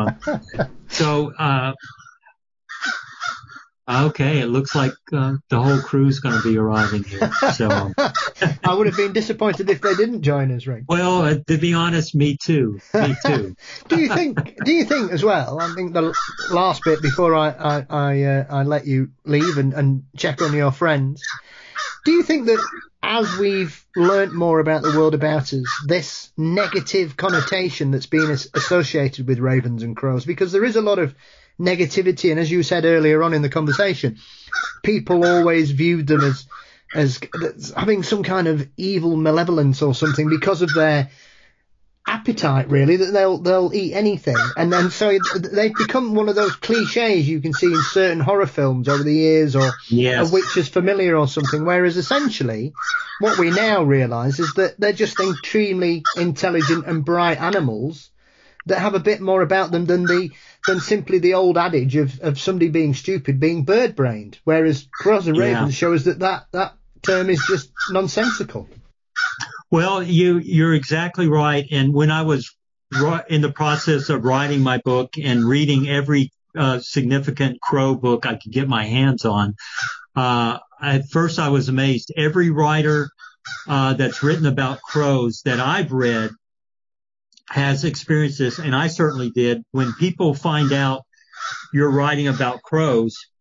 Okay, it looks like the whole crew's going to be arriving here. So I would have been disappointed if they didn't join us, Rick. Well, to be honest, me too. Do you think as well? I think the last bit before I let you leave and check on your friends. Do you think that as we've learnt more about the world about us, this negative connotation that's been associated with ravens and crows, because there is a lot of negativity, and as you said earlier on in the conversation, people always viewed them as having some kind of evil malevolence or something because of their appetite, really, that they'll eat anything, and then so they've become one of those cliches you can see in certain horror films over the years, or a witch is familiar or something, whereas essentially what we now realise is that they're just extremely intelligent and bright animals that have a bit more about them than simply the old adage of somebody being stupid being bird-brained, whereas crows and ravens show us that term is just nonsensical. Well, you're exactly right. And when I was in the process of writing my book and reading every significant crow book I could get my hands on, at first I was amazed. Every writer that's written about crows that I've read has experienced this, and I certainly did. When people find out you're writing about crows,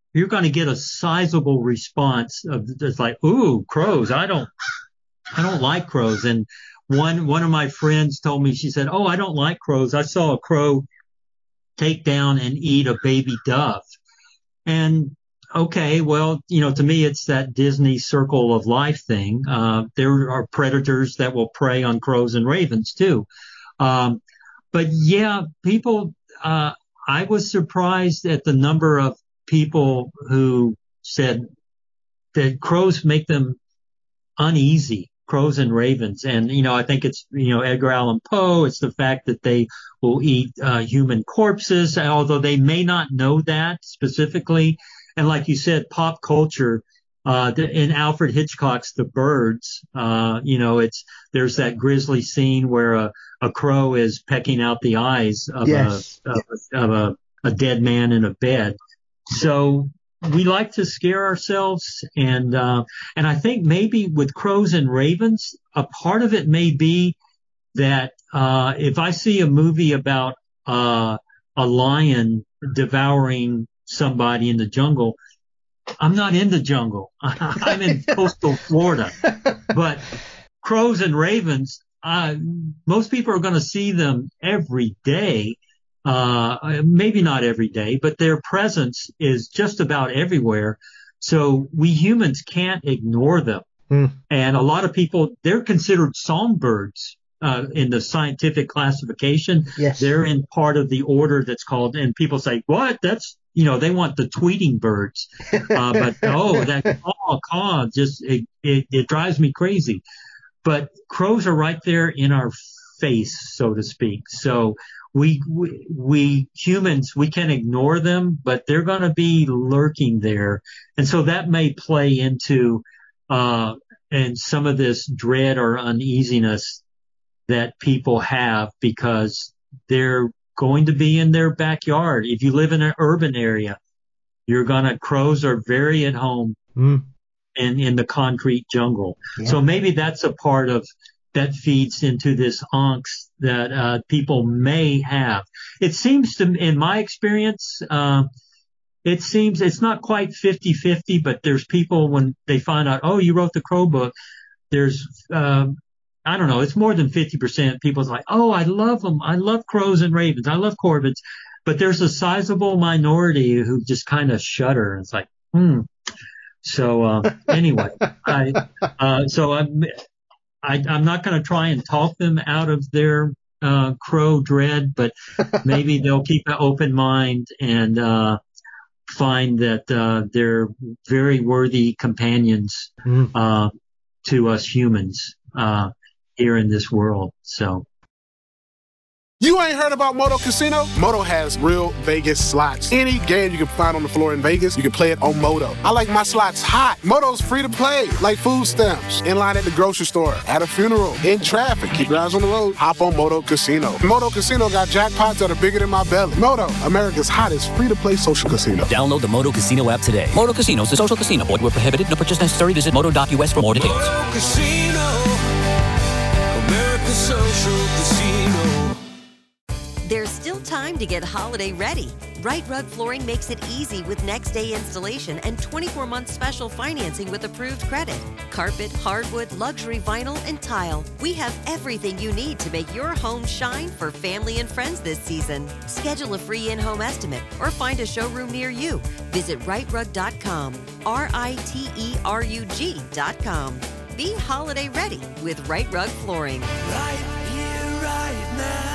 you're going to get a sizable response of just like, ooh, crows. I don't like crows. And one of my friends told me, she said, oh, I don't like crows. I saw a crow take down and eat a baby dove. And okay, well, to me, it's that Disney circle of life thing. There are predators that will prey on crows and ravens too. But yeah, people, I was surprised at the number of people who said that crows make them uneasy, crows and ravens. And, I think it's, Edgar Allan Poe. It's the fact that they will eat human corpses, although they may not know that specifically. And like you said, pop culture, in Alfred Hitchcock's The Birds, there's that grisly scene where a crow is pecking out the eyes of a dead man in a bed. So we like to scare ourselves. And I think maybe with crows and ravens, a part of it may be that, if I see a movie about, a lion devouring somebody in the jungle, I'm not in the jungle. I'm in coastal Florida. But crows and ravens, most people are going to see them every day. Maybe not every day, but their presence is just about everywhere. So we humans can't ignore them. And a lot of people, they're considered songbirds. In the scientific classification, yes. They're in part of the order that's called, and people say, what? That's, they want the tweeting birds. But that caw, just, it drives me crazy. But crows are right there in our face, so to speak. So we humans, we can ignore them, but they're going to be lurking there. And so that may play into, and some of this dread or uneasiness that people have, because they're going to be in their backyard. If you live in an urban area, crows are very at home in the concrete jungle. Yeah. So maybe that's a part of that feeds into this angst that people may have. It seems to, in my experience, it seems it's not quite 50-50, but there's people when they find out, oh, you wrote the Crow book, there's I don't know, it's more than 50%. People's like, oh, I love them. I love crows and ravens. I love corvids. But there's a sizable minority who just kind of shudder. It's like, So, anyway, I'm not going to try and talk them out of their, crow dread, but maybe they'll keep an open mind and, find that, they're very worthy companions, to us humans, here in this world. So you ain't heard about Moto Casino? Moto has real Vegas slots. Any game you can find on the floor in Vegas, you can play it on Moto. I like my slots hot. Moto's free to play, like food stamps, in line at the grocery store, at a funeral, in traffic. Keep your eyes on the road. Hop on Moto Casino. Moto Casino got jackpots that are bigger than my belly. Moto, America's hottest free-to-play social casino. Download the Moto Casino app today. Moto Casino is a social casino. Void where prohibited. No purchase necessary. Visit moto.us for more details. Moto Casino, America's social casino. There's still time to get holiday ready. Right Rug Flooring makes it easy with next day installation and 24-month special financing with approved credit. Carpet, hardwood, luxury vinyl, and tile. We have everything you need to make your home shine for family and friends this season. Schedule a free in-home estimate or find a showroom near you. Visit rightrug.com, RITERUG.com. Be holiday ready with Right Rug Flooring. Right here, right now.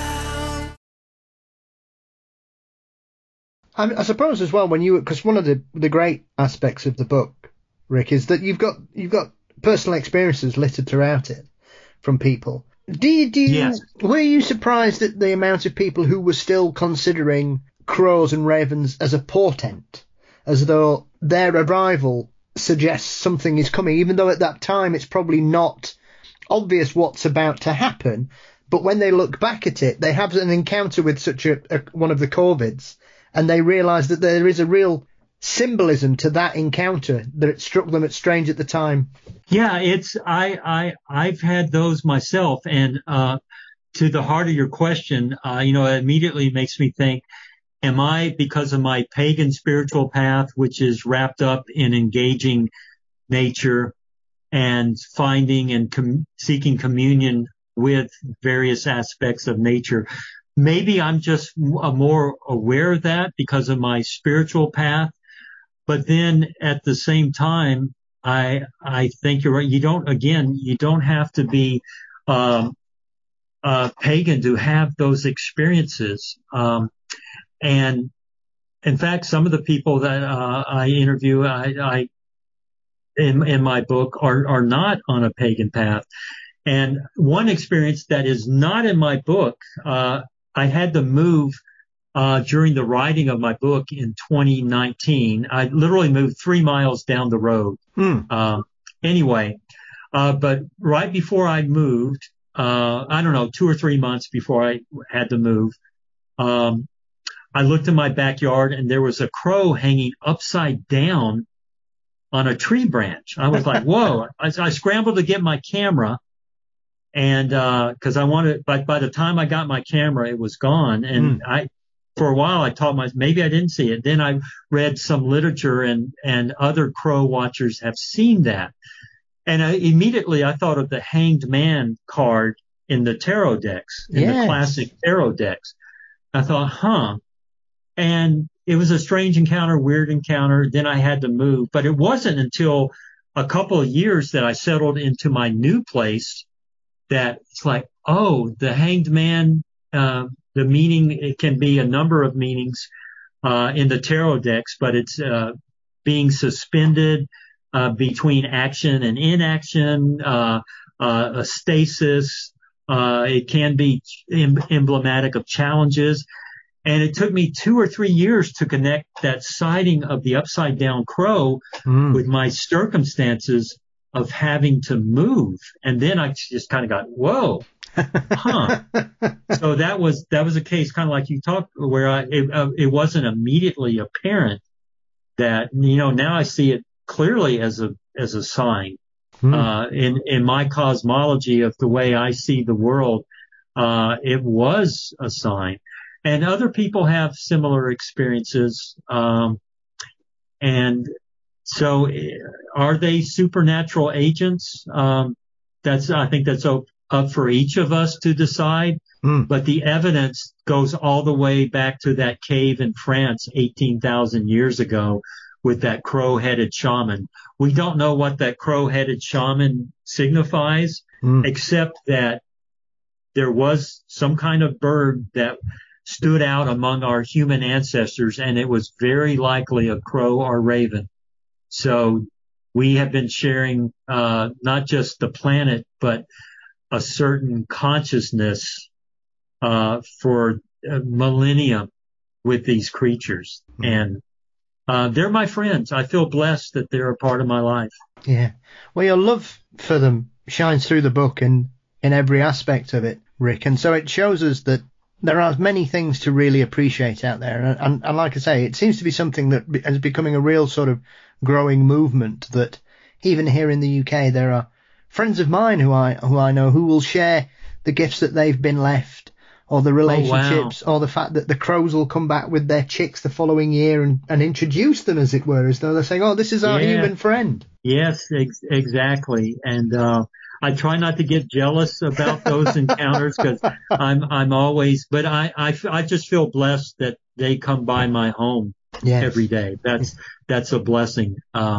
I suppose as well, because one of the great aspects of the book, Rick, is that you've got personal experiences littered throughout it from people. Yes. Were you surprised at the amount of people who were still considering crows and ravens as a portent, as though their arrival suggests something is coming, even though at that time it's probably not obvious what's about to happen, but when they look back at it, they have an encounter with such one of the corvids, and they realise that there is a real symbolism to that encounter, that it struck them as strange at the time. Yeah, I've had those myself, and to the heart of your question, it immediately makes me think, am I, because of my pagan spiritual path, which is wrapped up in engaging nature and finding and seeking communion with various aspects of nature, maybe I'm just more aware of that because of my spiritual path. But then at the same time, I think you're right. You don't have to be pagan to have those experiences. And in fact, some of the people that I interview, in my book are not on a pagan path. And one experience that is not in my book, I had to move during the writing of my book in 2019. I literally moved 3 miles down the road. But right before I moved, I don't know, 2 or 3 months before I had to move, I looked in my backyard and there was a crow hanging upside down on a tree branch. I was like, whoa. I scrambled to get my camera. And, cause I wanted, but by the time I got my camera, it was gone. And for a while I thought maybe I didn't see it. Then I read some literature and other crow watchers have seen that. And immediately I thought of the Hanged Man card in the tarot decks, in the classic tarot decks. I thought, and it was a strange encounter, weird encounter. Then I had to move, but it wasn't until a couple of years that I settled into my new place that it's like, the Hanged Man, the meaning, it can be a number of meanings, in the tarot decks, but it's, being suspended, between action and inaction, a stasis. It can be emblematic of challenges. And it took me 2 or 3 years to connect that sighting of the upside down crow with my circumstances of having to move. And then I just kind of got, whoa, So that was a case kind of like you talked where it wasn't immediately apparent that, now I see it clearly as a sign. In my cosmology of the way I see the world, it was a sign. And other people have similar experiences. And so are they supernatural agents? I think that's up for each of us to decide. But the evidence goes all the way back to that cave in France 18,000 years ago with that crow-headed shaman. We don't know what that crow-headed shaman signifies, except that there was some kind of bird that stood out among our human ancestors, and it was very likely a crow or raven. So we have been sharing not just the planet, but a certain consciousness for a millennium with these creatures. And they're my friends. I feel blessed that they're a part of my life. Yeah. Well, your love for them shines through the book and in every aspect of it, Rick. And so it shows us that there are many things to really appreciate out there. And like I say, it seems to be something that is becoming a real sort of growing movement, that even here in the UK, there are friends of mine who I know who will share the gifts that they've been left, or the relationships, or the fact that the crows will come back with their chicks the following year and introduce them, as it were, as though they're saying, this is our human friend. Yes, exactly. And I try not to get jealous about those encounters, because I'm always, but I just feel blessed that they come by my home every day. That's a blessing.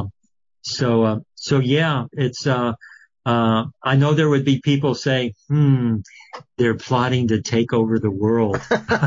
So yeah, it's, I know there would be people saying, they're plotting to take over the world.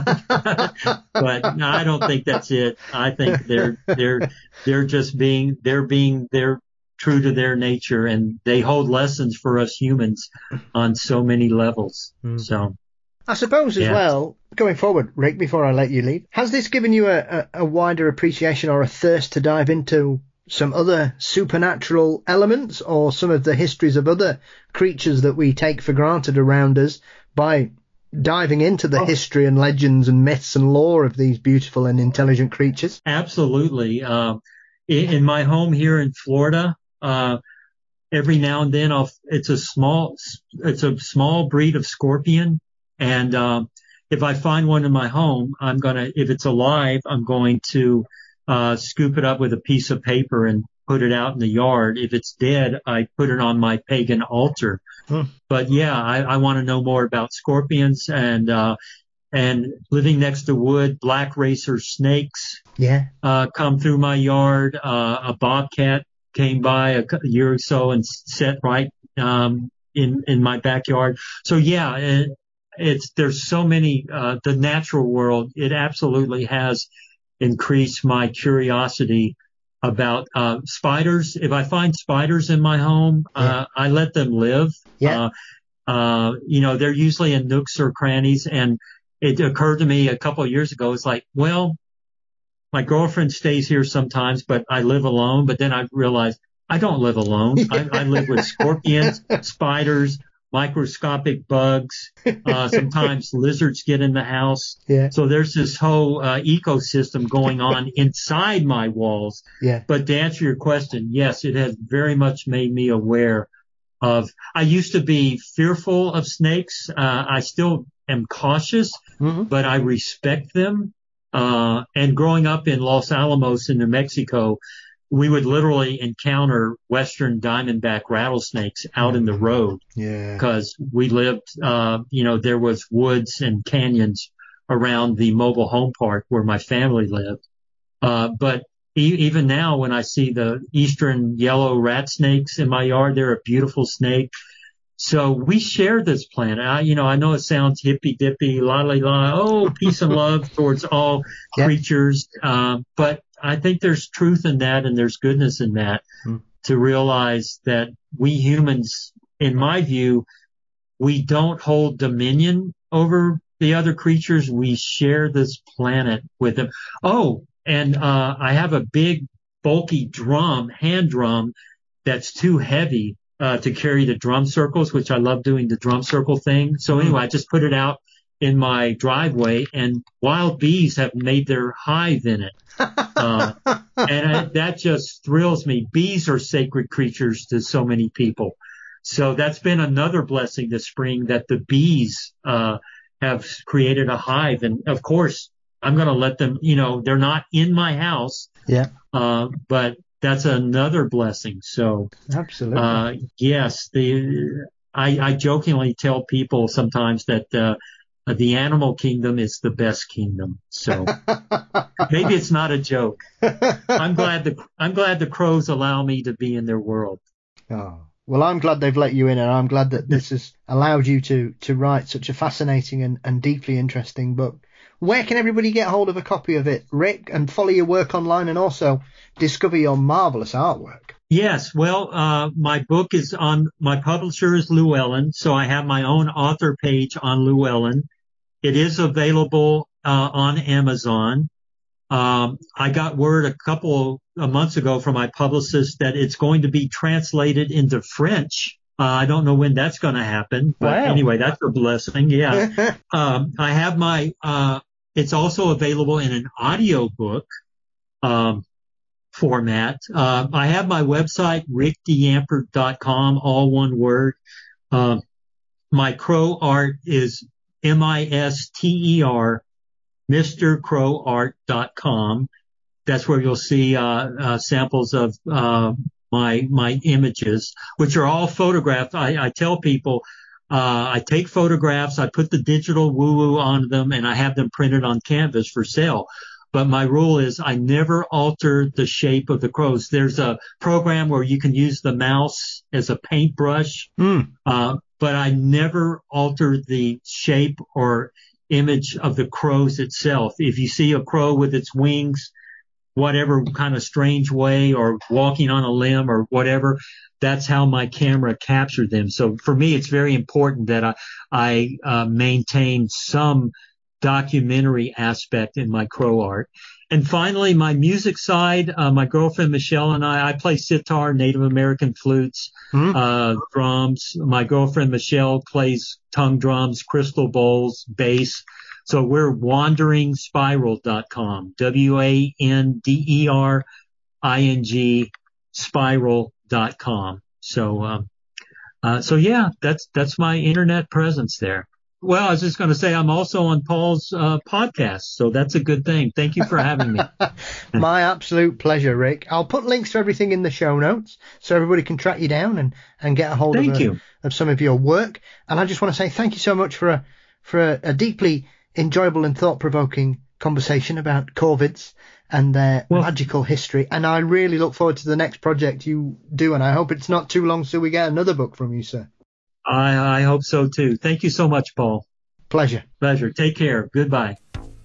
But no, I don't think that's it. I think they're just they're true to their nature, and they hold lessons for us humans on so many levels. So I suppose as well, going forward, Rick, before I let you leave, has this given you a wider appreciation or a thirst to dive into some other supernatural elements, or some of the histories of other creatures that we take for granted around us, by diving into the history and legends and myths and lore of these beautiful and intelligent creatures? Absolutely. In my home here in Florida, every now and then it's a small breed of scorpion, and if I find one in my home, if it's alive, I'm going to scoop it up with a piece of paper and put it out in the yard. If it's dead, I put it on my pagan altar. But yeah, I want to know more about scorpions and living next to wood, black racer snakes come through my yard. A bobcat came by a year or so and sat right in my backyard. So yeah, there's so many, the natural world, it absolutely has increased my curiosity about spiders. If I find spiders in my home, I let them live. They're usually in nooks or crannies, and it occurred to me a couple of years ago, it's like, well, my girlfriend stays here sometimes, but I live alone. But then I realized I don't live alone. I live with scorpions, spiders, microscopic bugs. Sometimes lizards get in the house. So there's this whole ecosystem going on inside my walls. But to answer your question, yes, it has very much made me aware of. I used to be fearful of snakes. I still am cautious, but I respect them. And growing up in Los Alamos in New Mexico, we would literally encounter western diamondback rattlesnakes out in the road. Because we lived, there was woods and canyons around the mobile home park where my family lived. But even now, when I see the eastern yellow rat snakes in my yard, they're a beautiful snake. So we share this planet. I know it sounds hippy dippy, la la la, oh, peace and love towards all creatures. But I think there's truth in that, and there's goodness in that, to realize that we humans, in my view, we don't hold dominion over the other creatures. We share this planet with them. Oh, and I have a big, bulky hand drum that's too heavy to carry the drum circles, which I love doing the drum circle thing. So anyway, I just put it out in my driveway, and wild bees have made their hive in it. That just thrills me. Bees are sacred creatures to so many people. So that's been another blessing this spring, that the bees have created a hive. And of course, I'm going to let them, they're not in my house. But that's another blessing. So absolutely. Yes, I jokingly tell people sometimes that the animal kingdom is the best kingdom. So maybe it's not a joke. I'm glad the crows allow me to be in their world. Oh, well, I'm glad they've let you in, and I'm glad that this has allowed you to write such a fascinating and deeply interesting book. Where can everybody get hold of a copy of it, Rick, and follow your work online and also discover your marvelous artwork? Yes, well, my book is on, my publisher is Llewellyn, so I have my own author page on Llewellyn. It is available on Amazon. I got word a couple of months ago from my publicist that it's going to be translated into French. I don't know when that's going to happen, but anyway, that's a blessing. Yeah. I have it's also available in an audiobook format. I have my website, rickdeampert.com, all one word. My crow art is MISTER, MrCrowArt.com. That's where you'll see samples of my images, which are all photographed. I tell people I take photographs, I put the digital woo-woo on them, and I have them printed on canvas for sale. But my rule is I never alter the shape of the crows. There's a program where you can use the mouse as a paintbrush, but I never alter the shape or image of the crows itself. If you see a crow with its wings, whatever kind of strange way, or walking on a limb or whatever, that's how my camera captured them. So for me, it's very important that I maintain some documentary aspect in my crow art. And finally, my music side, my girlfriend Michelle and I play sitar, Native American flutes, drums. My girlfriend Michelle plays tongue drums, crystal bowls, bass. So we're wanderingspiral.com, WANDERING spiral.com. So yeah, that's my internet presence there. Well, I was just going to say I'm also on Paul's podcast, so that's a good thing. Thank you for having me. My absolute pleasure, Rick. I'll put links to everything in the show notes so everybody can track you down and get a hold of some of your work. And I just want to say thank you so much for a deeply enjoyable and thought-provoking conversation about corvids and their magical history. And I really look forward to the next project you do, and I hope it's not too long till we get another book from you, sir. I hope so, too. Thank you so much, Paul. Pleasure. Take care. Goodbye.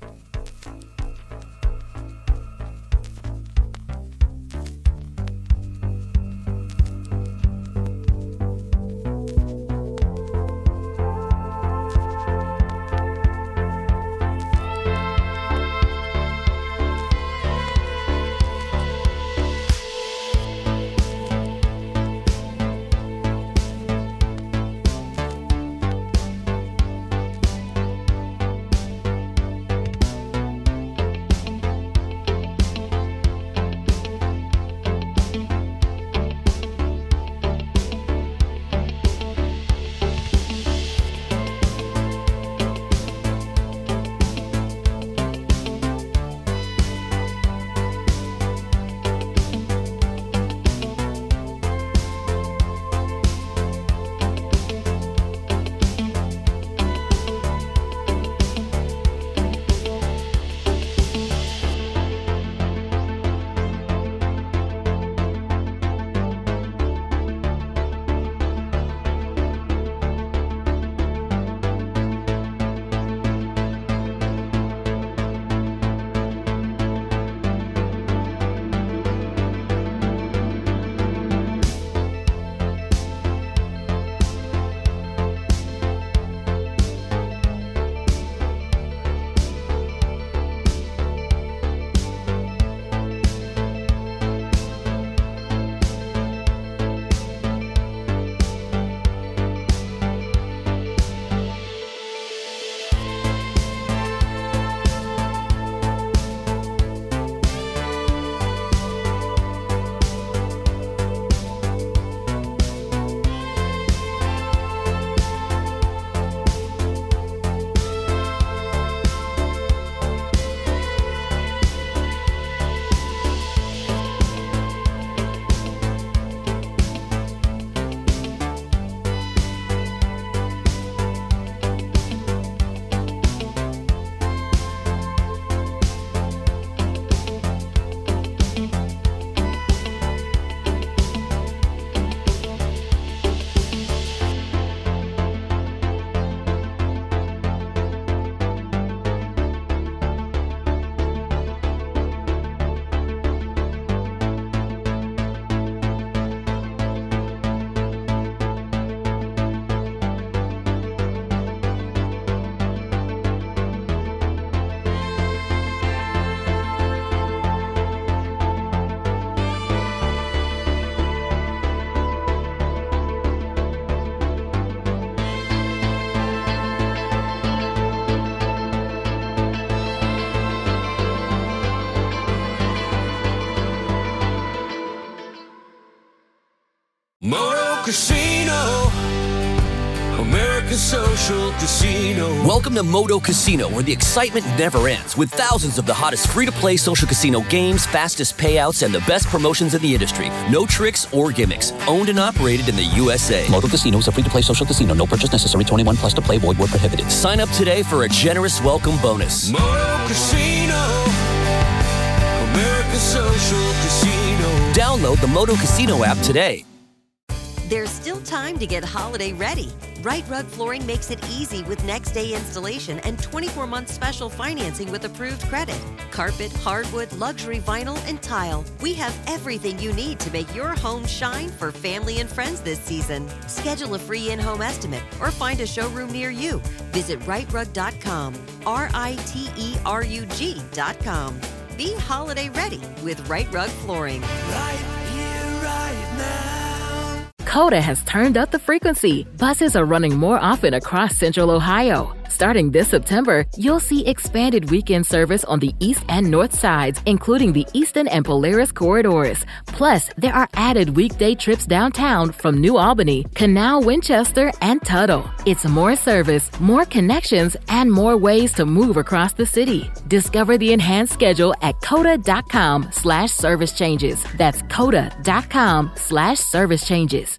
Moto Casino, America's social casino. Welcome to Moto Casino, where the excitement never ends, with thousands of the hottest free-to-play social casino games, fastest payouts, and the best promotions in the industry. No tricks or gimmicks. Owned and operated in the USA. Moto Casino is a free-to-play social casino. No purchase necessary. 21 plus to play. Void where prohibited. Sign up today for a generous welcome bonus. Moto Casino, America's social casino. Download the Moto Casino app today. There's still time to get holiday ready. Right Rug Flooring makes it easy with next-day installation and 24-month special financing with approved credit. Carpet, hardwood, luxury vinyl, and tile. We have everything you need to make your home shine for family and friends this season. Schedule a free in-home estimate or find a showroom near you. Visit rightrug.com, RITERUG.com. Be holiday ready with Right Rug Flooring. Right here, right now. Coda has turned up the frequency. Buses are running more often across Central Ohio. Starting this September, you'll see expanded weekend service on the east and north sides, including the Eastern and Polaris corridors. Plus, there are added weekday trips downtown from New Albany, Canal, Winchester, and Tuttle. It's more service, more connections, and more ways to move across the city. Discover the enhanced schedule at coda.com/service changes. That's coda.com/service changes.